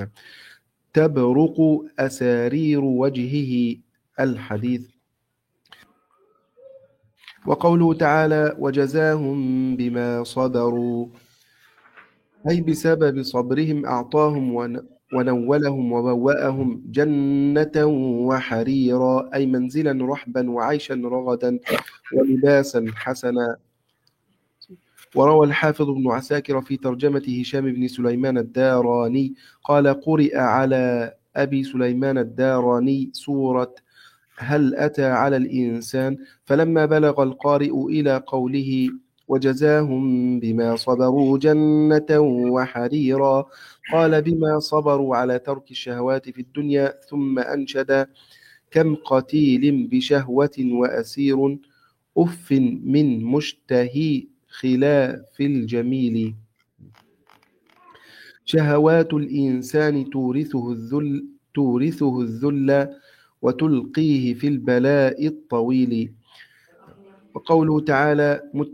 تبرق أسارير وجهه. الحديث. وقوله تعالى: وجزاهم بما صبروا، أي بسبب صبرهم أعطاهم ون ونولهم وبوأهم جنة وحريرا، أي منزلا رحبا وعيشا رغدا ولباسا حسنا. وروى الحافظ ابن عساكر في ترجمة هشام بن سليمان الداراني قال: قرئ على أبي سليمان الداراني سورة هل أتى على الإنسان، فلما بلغ القارئ إلى قوله: وجزاهم بما صبروا جنة وحريرا، قال: بما صبروا على ترك الشهوات في الدنيا، ثم أنشد: كم قتيل بشهوة وأسير أف من مشتهي خلاف الجميل. شهوات الإنسان تورثه الذل تورثه الذل وتلقيه في البلاء الطويل. وقوله تعالى مت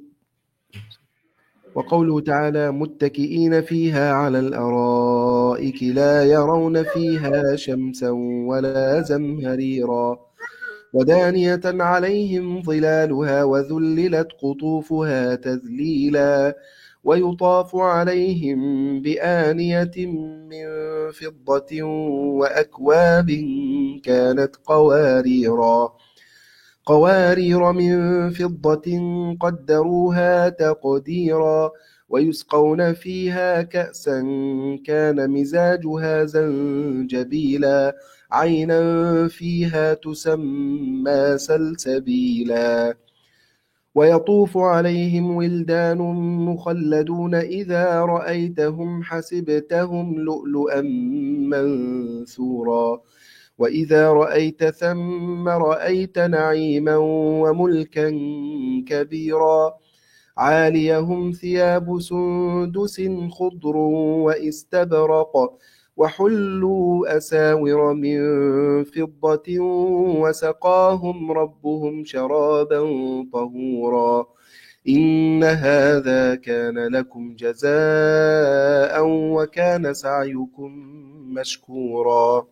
وقوله تعالى متكئين فيها على الأرائك لا يرون فيها شمسا ولا زمهريرا، ودانية عليهم ظلالها وذللت قطوفها تذليلا، ويطاف عليهم بآنية من فضة وأكواب كانت قواريرا قوارير من فضة قدروها تقديرا، ويسقون فيها كأسا كان مزاجها زنجبيلا، عينا فيها تسمى سلسبيلا. ويطوف عليهم ولدان مخلدون إذا رأيتهم حسبتهم لؤلؤا منثورا، وإذا رأيت ثم رأيت نعيما وملكا كبيرا. عاليهم ثياب سندس خضر واستبرق، وحلوا أساور من فضة، وسقاهم ربهم شرابا طهورا. إن هذا كان لكم جزاء وكان سعيكم مشكورا.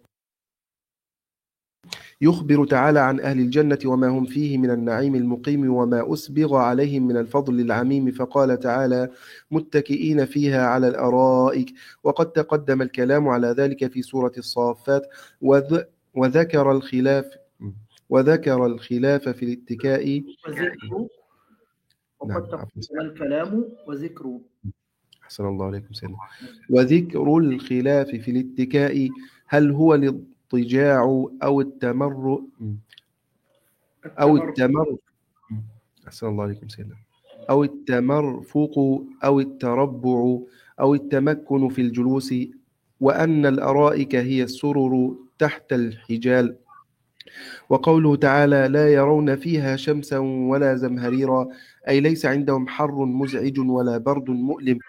يخبر تعالى عن أهل الجنة وما هم فيه من النعيم المقيم وما أسبغ عليهم من الفضل العميم، فقال تعالى: متكئين فيها على الأرائك. وقد تقدم الكلام على ذلك في سورة الصافات. وذ... وذكر الخلاف وذكر الخلاف في الاتكاء. وذكر. وقد نعم. تقدم الكلام وذكر. أحسن الله عليكم سيدنا. وذكر الخلاف في الاتكاء، هل هو الاضطجاع أو التمر أو التمر أحسن الله عليكم سيدنا أو التمرفق أو التربع أو التمكن في الجلوس، وأن الأرائك هي السرر تحت الحجال. وقوله تعالى: لا يرون فيها شمسا ولا زمهريرا، أي ليس عندهم حر مزعج ولا برد مؤلم،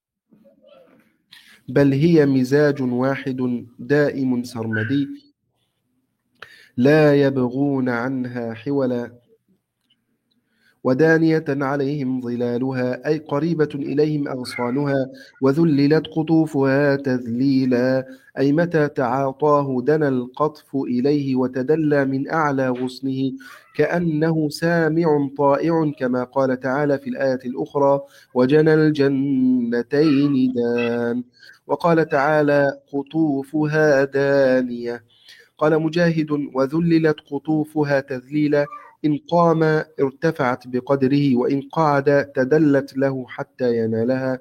بل هي مزاج واحد دائم سرمدي لا يبغون عنها حولا. ودانية عليهم ظلالها أي قريبة إليهم أغصانها، وذللت قطوفها تذليلا أي متى تعاطاه دنا القطف إليه وتدلى من أعلى غصنه كأنه سامع طائع، كما قال تعالى في الآية الأخرى وجنى الجنتين دان. وقال تعالى قطوفها دانية. قال مجاهد وذللت قطوفها تذليلا إن قام ارتفعت بقدره، وإن قعد تدلت له حتى ينالها،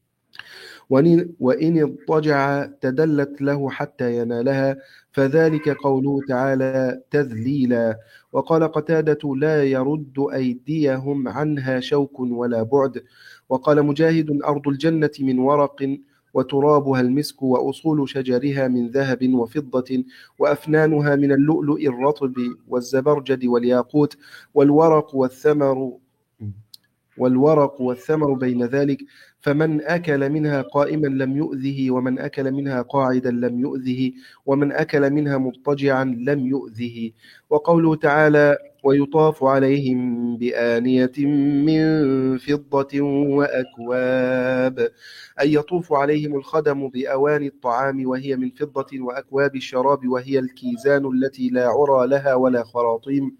وإن اضطجع تدلت له حتى ينالها، فذلك قوله تعالى تذليلا. وقال قتادة لا يرد أيديهم عنها شوك ولا بعد. وقال مجاهد أرض الجنة من ورق وترابها المسك، وأصول شجرها من ذهب وفضة، وأفنانها من اللؤلؤ الرطب والزبرجد والياقوت، والورق والثمر والورق والثمر بين ذلك، فمن أكل منها قائما لم يؤذه، ومن أكل منها قاعدا لم يؤذه، ومن أكل منها مضطجعا لم يؤذه. وقوله تعالى ويطاف عليهم بآنية من فضة وأكواب، أي يطوف عليهم الخدم بأواني الطعام وهي من فضة، وأكواب الشراب وهي الكيزان التي لا عرى لها ولا خراطيم.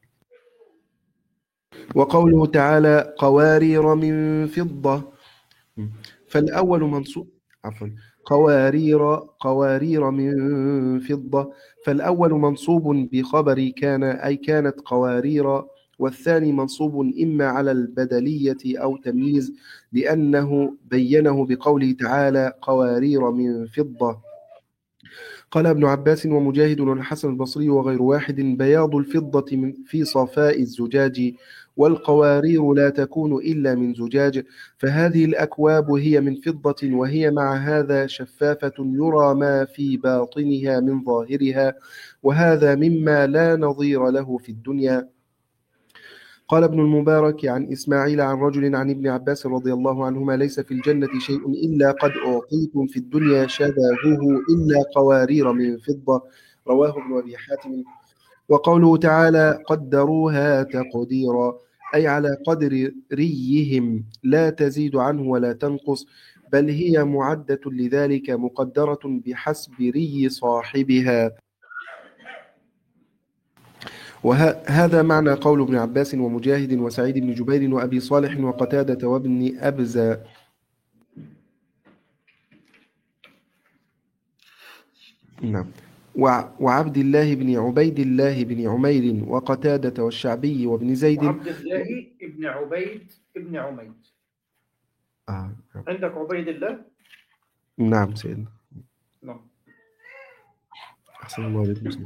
وقوله تعالى قوارير من فضة، فالأول منصوب عفوا قوارير قوارير من فضة، فالأول منصوب بخبر كان أي كانت قوارير، والثاني منصوب إما على البدلية أو تمييز، لأنه بينه بقوله تعالى قوارير من فضة. قال ابن عباس ومجاهد والحسن البصري وغير واحد بياض الفضة من في صفاء الزجاج، والقوارير لا تكون إلا من زجاج، فهذه الأكواب هي من فضة، وهي مع هذا شفافة يرى ما في باطنها من ظاهرها، وهذا مما لا نظير له في الدنيا. قال ابن المبارك عن إسماعيل عن رجل عن ابن عباس رضي الله عنهما ليس في الجنة شيء إلا قد أعطيتم في الدنيا شبهه إلا قوارير من فضة، رواه ابن أبي حاتم. وقوله تعالى قدروها تقديرا أي على قدر ريهم لا تزيد عنه ولا تنقص، بل هي معدة لذلك مقدرة بحسب ري صاحبها. وهذا معنى قول ابن عباس ومجاهد وسعيد بن جبير وأبي صالح وقتادة وابن أبزة. نعم. وعبد الله بن عبيد الله بن عمير وقتادة والشعبي وابن زيد. وعبد الله بن عبيد بن عمير. آه. عندك عبيد الله؟ نعم سيدنا. نعم. أحسن الله عليكم.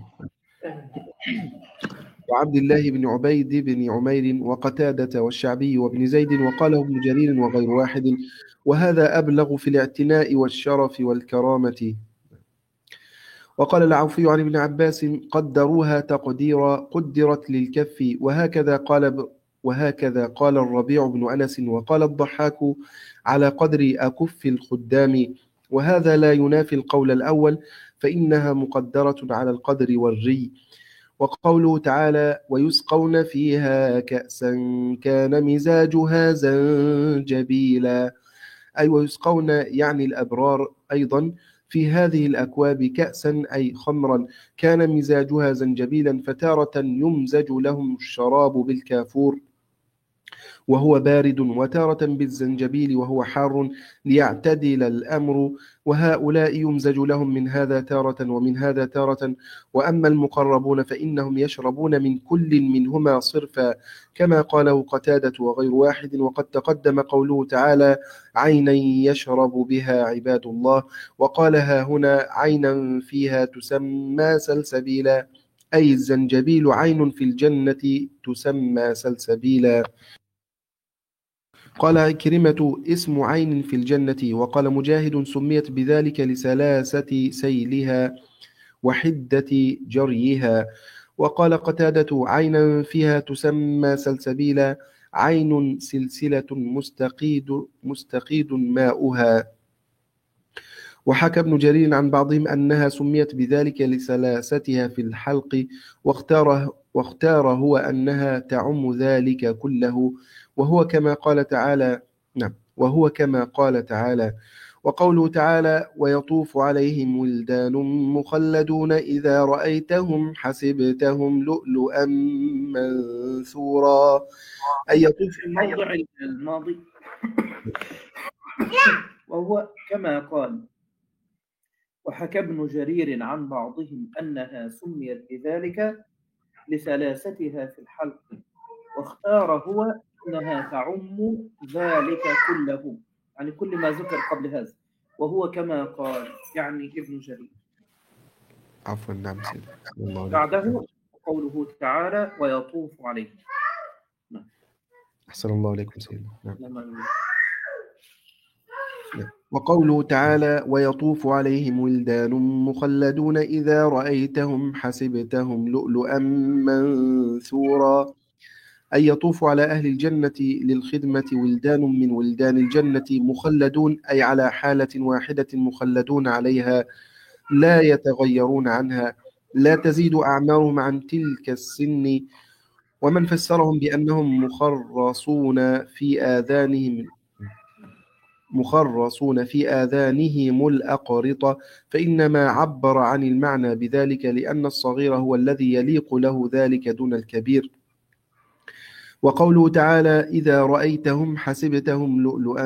وعبد الله بن عبيد بن عمير وقتادة والشعبي وابن زيد، وقاله ابن جرير وغير واحد، وهذا أبلغ في الاعتناء والشرف والكرامة. وقال العوفي عن ابن عباس قدروها تقديرا قدرت للكف، وهكذا قال وهكذا قال الربيع بن أنس، وقال الضحاك على قدر أكف الخدام، وهذا لا ينافي القول الأول، فإنها مقدرة على القدر والري. وقوله تعالى ويسقون فيها كأسا كان مزاجها زنجبيلا، أي ويسقون يعني الأبرار أيضا في هذه الأكواب كأسا أي خمرا كان مزاجها زنجبيلا، فتارة يمزج لهم الشراب بالكافور وهو بارد، وتارة بالزنجبيل وهو حار ليعتدل الأمر، وهؤلاء يمزج لهم من هذا تارة ومن هذا تارة. وأما المقربون فإنهم يشربون من كل منهما صرفا، كما قاله قتادة وغير واحد. وقد تقدم قوله تعالى عينا يشرب بها عباد الله، وقالها هنا عينا فيها تسمى سلسبيلا، أي الزنجبيل عين في الجنة تسمى سلسبيلا. قال عكرمة اسم عين في الجنة. وقال مجاهد سميت بذلك لسلاسة سيلها وحدة جريها. وقال قتادة عينا فيها تسمى سلسبيلا، عين سلسلة مستقيد, مستقيد ماؤها. وحكى ابن جرير عن بعضهم أنها سميت بذلك لسلاستها في الحلق، واختاره واختار هو أنها تعم ذلك كله، وهو كما قال تعالى نعم وهو كما قال تعالى وقوله تعالى ويطوف عليهم ولدان مخلدون إذا رأيتهم حسبتهم لؤلؤا منثورا أي يطوف في الموضع الماضي وهو كما قال وحكى ابن جرير عن بعضهم أنها سميت بذلك لسلاستها في الحلق، واختار هو أنها تعم ذلك كله، يعني كل ما ذكر قبل هذا، وهو كما قال يعني ابن جرير. عفوا نعم سيدي الله بعده قوله تعالى ويطوف عليهم. نعم. أحسن الله عليكم سيدي. نعم. نعم. وقوله تعالى ويطوف عليهم ولدان مخلدون إذا رأيتهم حسبتهم لؤلؤا منثورا أي يطوف على أهل الجنة للخدمة ولدان من ولدان الجنة مخلدون، أي على حالة واحدة مخلدون عليها لا يتغيرون عنها، لا تزيد أعمارهم عن تلك السن. ومن فسرهم بأنهم مخرصون في آذانهم مخرصون في آذانهم الأقرطة فإنما عبر عن المعنى بذلك لأن الصغير هو الذي يليق له ذلك دون الكبير. وقوله تعالى إذا رأيتهم حسبتهم لؤلؤا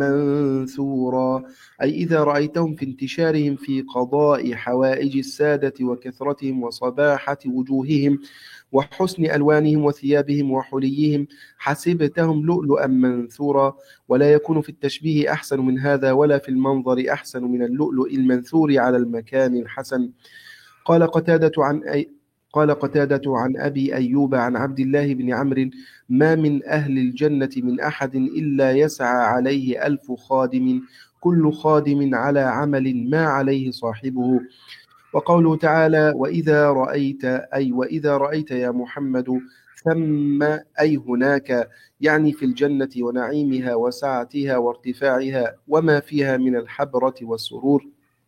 منثورا أي إذا رأيتهم في انتشارهم في قضاء حوائج السادة وكثرتهم وصباحة وجوههم وحسن ألوانهم وثيابهم وحليهم حسبتهم لؤلؤا منثورا، ولا يكون في التشبيه أحسن من هذا ولا في المنظر أحسن من اللؤلؤ المنثور على المكان الحسن. قال قتادة عن أي قال قتادة عن أبي أيوب عن عبد الله بن عمرو ما من أهل الجنة من أحد إلا يسعى عليه ألف خادم كل خادم على عمل ما عليه صاحبه. وقوله تعالى وإذا رأيت أي وإذا رأيت يا محمد ثم أي هناك، يعني في الجنة ونعيمها وسعتها وارتفاعها وما فيها من الحبرة والسرور.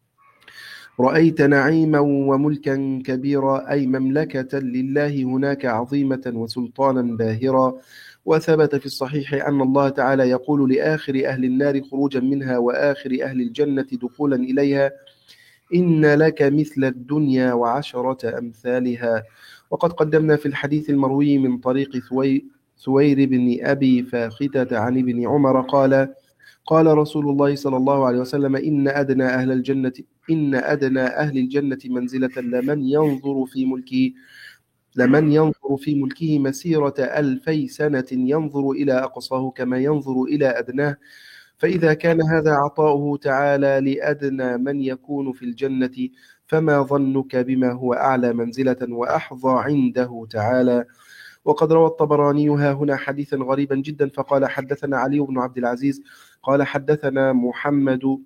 رأيت نعيما وملكا كبيرا أي مملكة لله هناك عظيمة وسلطانا باهرا. وثبت في الصحيح أن الله تعالى يقول لآخر أهل النار خروجا منها وآخر أهل الجنة دخولا إليها إن لك مثل الدنيا وعشرة أمثالها. وقد قدمنا في الحديث المروي من طريق ثوير بن أبي فاخته عن ابن عمر قال قال رسول الله صلى الله عليه وسلم إن أدنى أهل الجنة إن أدنى أهل الجنة منزلة لمن ينظر في ملكه لمن ينظر في ملكه مسيرة ألفي سنة ينظر إلى أقصاه كما ينظر إلى أدناه. فإذا كان هذا عطاؤه تعالى لأدنى من يكون في الجنة فما ظنك بما هو أعلى منزلة وأحظى عنده تعالى. وقد روى الطبراني ها هنا حديثا غريبا جدا فقال حدثنا علي بن عبد العزيز قال حدثنا محمد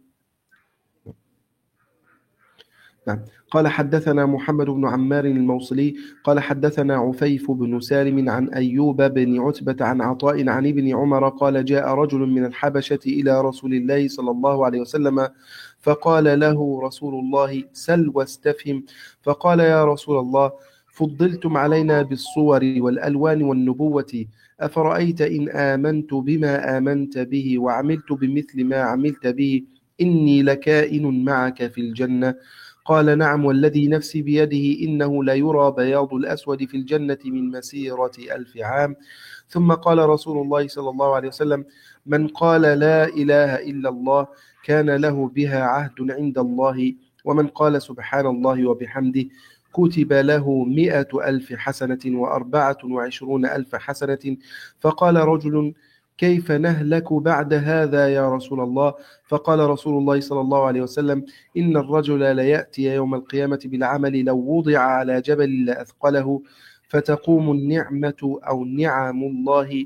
نعم قال حدثنا محمد بن عمار الموصلي قال حدثنا عفيف بن سالم عن أيوب بن عتبة عن عطاء عن ابن عمر قال جاء رجل من الحبشة إلى رسول الله صلى الله عليه وسلم فقال له رسول الله سل واستفهم فقال يا رسول الله فضلتم علينا بالصور والألوان والنبوة أفرأيت إن آمنت بما آمنت به وعملت بمثل ما عملت به إني لكائن معك في الجنة. قال نعم والذي نفسي بيده إنه ليرى بياض الأسود في الجنة من مسيرة ألف عام. ثم قال رسول الله صلى الله عليه وسلم من قال لا إله إلا الله كان له بها عهد عند الله ومن قال سبحان الله وبحمده كتب له مئة ألف حسنة وأربعة وعشرون ألف حسنة. فقال رجل كيف نهلك بعد هذا يا رسول الله؟ فقال رسول الله صلى الله عليه وسلم إن الرجل ليأتي يوم القيامة بالعمل لو وضع على جبل لأثقله فتقوم النعمة أو نعم الله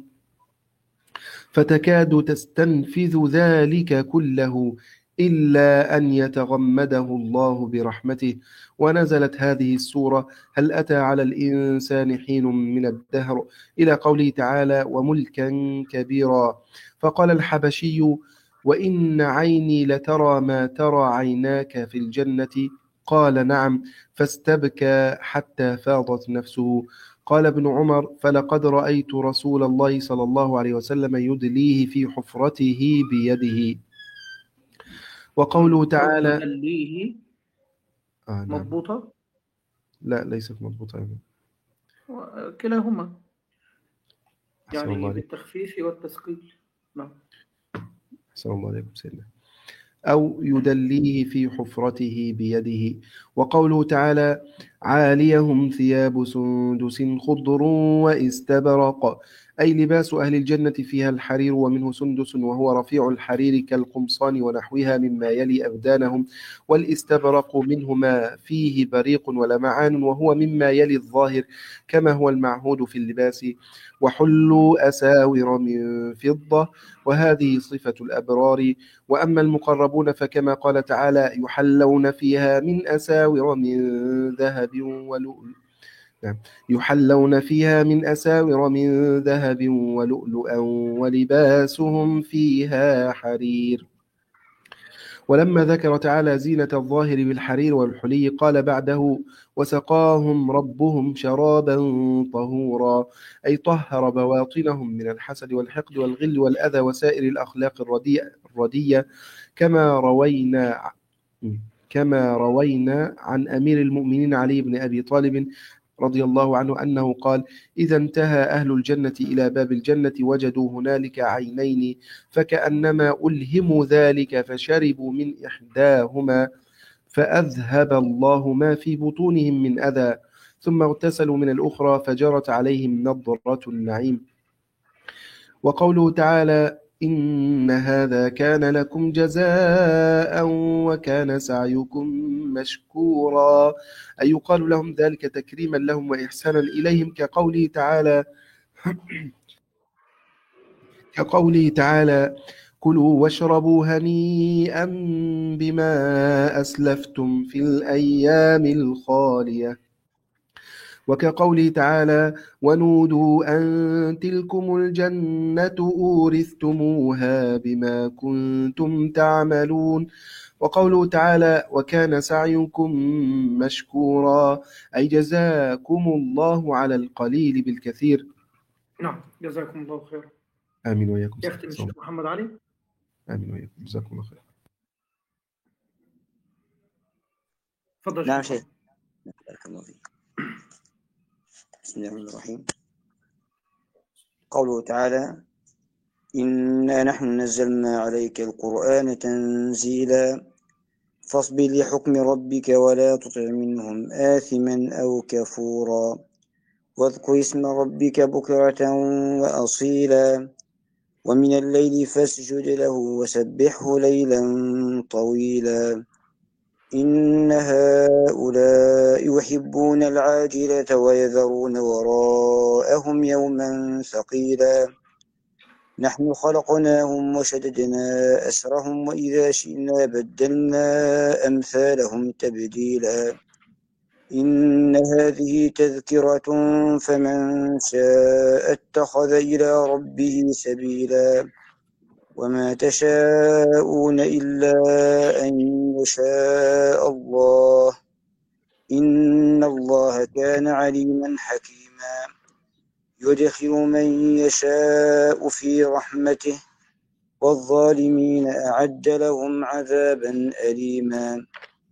فتكاد تستنفذ ذلك كله إلا أن يتغمده الله برحمته. ونزلت هذه السورة هل أتى على الإنسان حين من الدهر إلى قوله تعالى وملكا كبيرا. فقال الحبشي وإن عيني لترى ما ترى عيناك في الجنة قال نعم فاستبكى حتى فاضت نفسه. قال ابن عمر: فلقد رأيت رسول الله صلى الله عليه وسلم يدليه في حفرته بيده. وقوله تعالى يدليه آه نعم. مضبوطة؟ لا ليست مضبوطة. كلاهما أحسن الله يعني عليك. بالتخفيف والتثقيل. نعم. أحسن الله عليكم سيدنا. أو يدليه في حفرته بيده. وقوله تعالى: عاليهم ثياب سندس خضر واستبرق، أي لباس أهل الجنة فيها الحرير ومنه سندس وهو رفيع الحرير كالقمصان ونحوها مما يلي أبدانهم، والاستبرق منه ما فيه بريق ولمعان وهو مما يلي الظاهر كما هو المعهود في اللباس. وحلوا أساور من فضة، وهذه صفة الأبرار. وأما المقربون فكما قال تعالى: يحلون فيها من أساور من ذهب ولؤلؤ نعم. يحلون فيها من أساور من ذهب ولؤلؤا ولباسهم فيها حرير. ولما ذكر تعالى زينة الظاهر بالحرير والحلي قال بعده: وسقاهم ربهم شرابا طهورا، أي طهر بواطنهم من الحسد والحقد والغل والأذى وسائر الأخلاق الرديئة، كما روينا كما روينا عن أمير المؤمنين علي بن أبي طالب رضي الله عنه أنه قال: إذا انتهى أهل الجنة إلى باب الجنة وجدوا هنالك عينين فكأنما ألهموا ذلك فشربوا من إحداهما فأذهب الله ما في بطونهم من أذى، ثم اغتسلوا من الأخرى فجرت عليهم نضرة النعيم. وقوله تعالى: إن هذا كان لكم جزاء وكان سعيكم مشكورا، أي يقال لهم ذلك تكريما لهم وإحسانا إليهم، كقوله تعالى كقوله تعالى: كلوا واشربوا هنيئا بما أسلفتم في الأيام الخالية. وكقوله تعالى: ونودوا أن تلكم الجنة أورثتموها بما كنتم تعملون. وقوله تعالى: وكان سعيكم مشكورا، أي جزاكم الله على القليل بالكثير. نعم، جزاكم الله خيرا. آمين وإياكم. يختم الشيخ محمد علي. آمين وإياكم، جزاكم الله خيرا. تفضل. نعم شيخ. بارك الله فيك. بسم الله الرحمن الرحيم. قوله تعالى: إنا نحن نزلنا عليك القرآن تنزيلا فاصبر لحكم ربك ولا تطع منهم آثما أو كفورا واذكر اسم ربك بكرة وأصيلا ومن الليل فاسجد له وسبحه ليلا طويلا إن هؤلاء يحبون العاجلة ويذرون وراءهم يوما ثقيلا نحن خلقناهم وشددنا أسرهم وإذا شئنا بدلنا أمثالهم تبديلا إن هذه تذكرة فمن شاء اتخذ إلى ربه سبيلا وما تشاءون إلا أن يشاء الله إن الله كان عليما حكيما يدخل من يشاء في رحمته والظالمين أعد لهم عذابا أليما.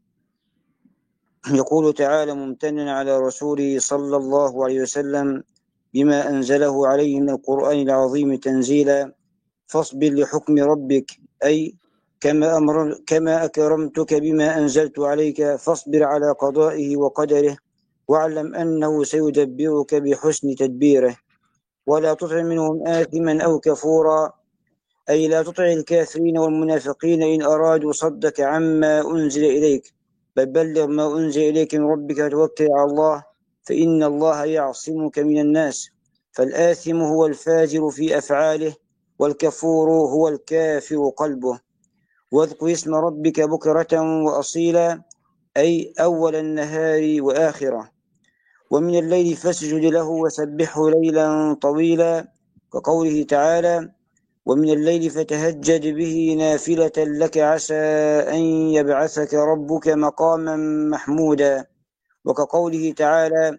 يقول تعالى ممتنا على رسوله صلى الله عليه وسلم بما أنزله عليه من القرآن العظيم تنزيلا فاصبر لحكم ربك، أي كما, أمر كما أكرمتك بما أنزلت عليك فاصبر على قضائه وقدره واعلم أنه سيدبرك بحسن تدبيره ولا تطع منهم آثما أو كفورا، أي لا تطع الكافرين والمنافقين إن أرادوا صدك عما أنزل إليك بل بلغ ما أنزل إليك من ربك وتوكل على الله فإن الله يعصمك من الناس. فالآثم هو الفاجر في أفعاله والكفور هو الكافر قلبه. واذكر اسم ربك بكرة وأصيلا، أي أول النهار وآخره. ومن الليل فاسجد له وسبحه ليلا طويلا، كقوله تعالى: ومن الليل فتهجد به نافلة لك عسى أن يبعثك ربك مقاما محمودا. وكقوله تعالى: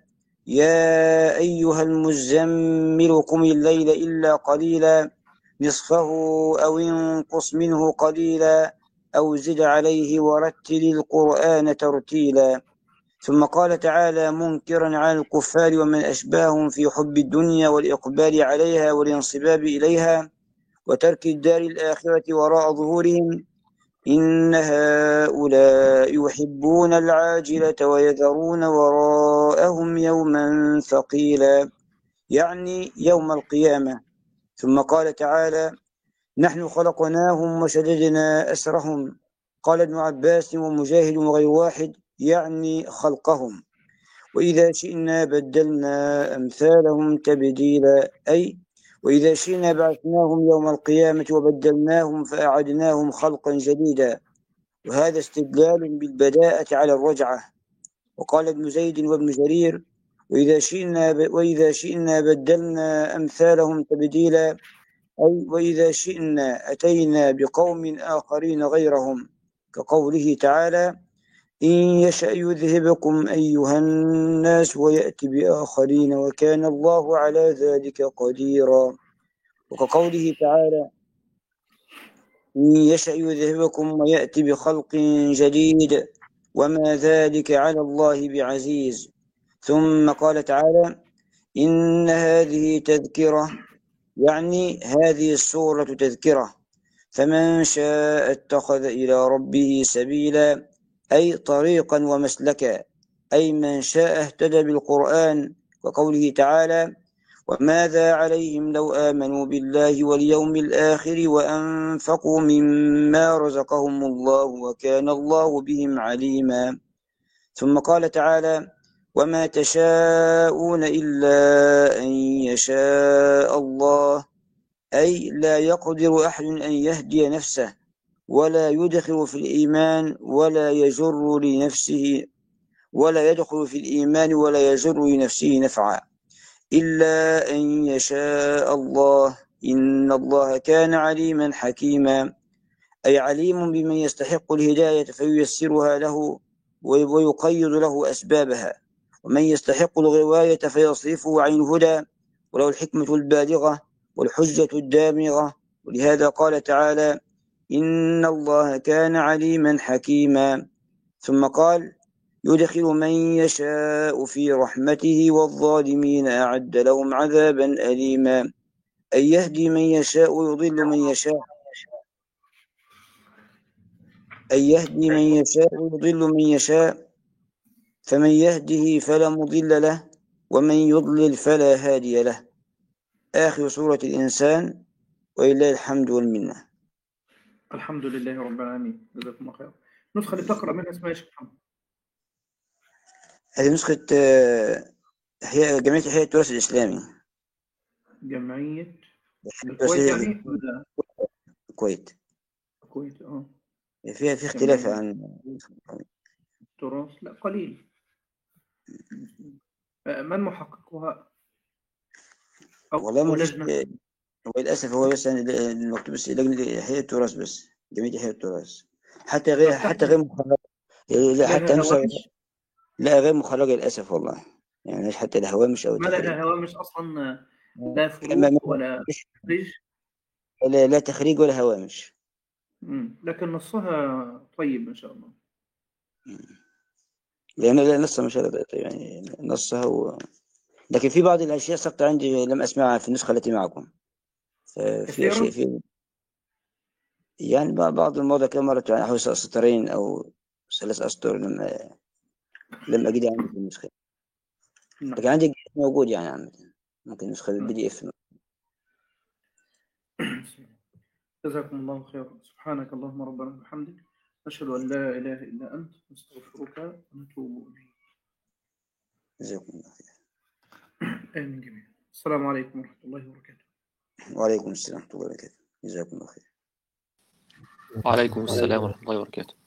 يا أيها المزمل قم الليل إلا قليلا نصفه أو انقص منه قليلا أو زد عليه ورتل القرآن ترتيلا. ثم قال تعالى منكرا على الكفار ومن أشباههم في حب الدنيا والإقبال عليها والانصباب إليها وترك الدار الآخرة وراء ظهورهم: إن هؤلاء يحبون العاجلة ويذرون وراءهم يوما ثقيلا، يعني يوم القيامة. ثم قال تعالى: نحن خلقناهم وشددنا أسرهم. قال ابن عباس ومجاهد وغير واحد يعني خلقهم. وإذا شئنا بدلنا أمثالهم تبديلا، أي وإذا شئنا بعثناهم يوم القيامة وبدلناهم فأعدناهم خلقا جديدا، وهذا استدلال بالبداءة على الرجعة. وقال ابن زيد وابن جرير: وإذا شئنا ب... وإذا شئنا بدلنا أمثالهم تبديلا، أي وإذا شئنا أتينا بقوم آخرين غيرهم، كقوله تعالى: إن يشأ يذهبكم أيها الناس ويأتي بآخرين وكان الله على ذلك قديرا. وكقوله تعالى: إن يشأ يذهبكم ويأتي بخلق جديد وما ذلك على الله بعزيز. ثم قال تعالى: إن هذه تذكرة، يعني هذه السورة تذكرة، فمن شاء اتخذ إلى ربه سبيلا، أي طريقا ومسلكا، أي من شاء اهتدى بالقرآن. وقوله تعالى: وماذا عليهم لو آمنوا بالله واليوم الآخر وأنفقوا مما رزقهم الله وكان الله بهم عليما. ثم قال تعالى: وما تشاءون إلا أن يشاء الله، أي لا يقدر أحد أن يهدي نفسه ولا يدخل في الإيمان ولا يجر لنفسه ولا يدخل في الإيمان ولا يجر لنفسه نفعا إلا أن يشاء الله، إن الله كان عليما حكيما، أي عليم بمن يستحق الهداية فييسرها له ويقيد له أسبابها، ومن يستحق الغواية فيصرفه عن الهدى وله الحكمة البالغة والحجة الدامغة. ولهذا قال تعالى: إن الله كان عليما حكيما. ثم قال: يدخل من يشاء في رحمته والظالمين أعد لهم عذابا أليما، أي يهدي من يشاء ويضل من يشاء أي يهدي من يشاء ويضل من يشاء، فمن يهده فلا مضل له ومن يضلل فلا هادي له. آخر سورة الإنسان، ولله الحمد والمنة. الحمد لله رب العالمين، جزاكم الله خير. النسخة اللي تقرأ منها اسمها ايش؟ هذه نسخة إحياء جمعية إحياء التراث الإسلامي. جمعية الكويت يعني؟ الكويت. الكويت اه. فيها في اختلاف عن التراث، لا قليل. من محققها؟ والله ما فيش، هو للأسف هو بس المكتوب بس لجنة إحياء التراث، بس جمعية إحياء التراث، حتى غير حتى غير مخرجة، لا حتى نسخة لا غير مخرجة للأسف والله، يعني مش حتى الهوامش أو ما لها هوامش أصلا، لا فروق ولا تخريج، لا لا تخريج ولا هوامش. امم لكن نصها طيب إن شاء الله. لأن لا نصها مش طيب، يعني نصها و... لكن في بعض الأشياء سقط عندي لم أسمعها في النسخة التي معكم. في أشياء في يعني بعض الموضوع كم مرة يعني حوالي سطرين أو ثلاث أسطر لم لم أجد عندي في النسخة، لكن عندي موجود يعني عامة، ممكن نسخة البي دي إف. جزاكم الله خيرا. سبحانك اللهم ربنا وبحمدك، نشهد أن لا إله إلا أنت، نستغفرك ونتوب إليك. جزاكم الله خير. آمين جميعا. السلام عليكم ورحمة الله وبركاته. وعليكم السلام ورحمة الله وبركاته. جزاكم الله خير. وعليكم السلام ورحمة الله وبركاته.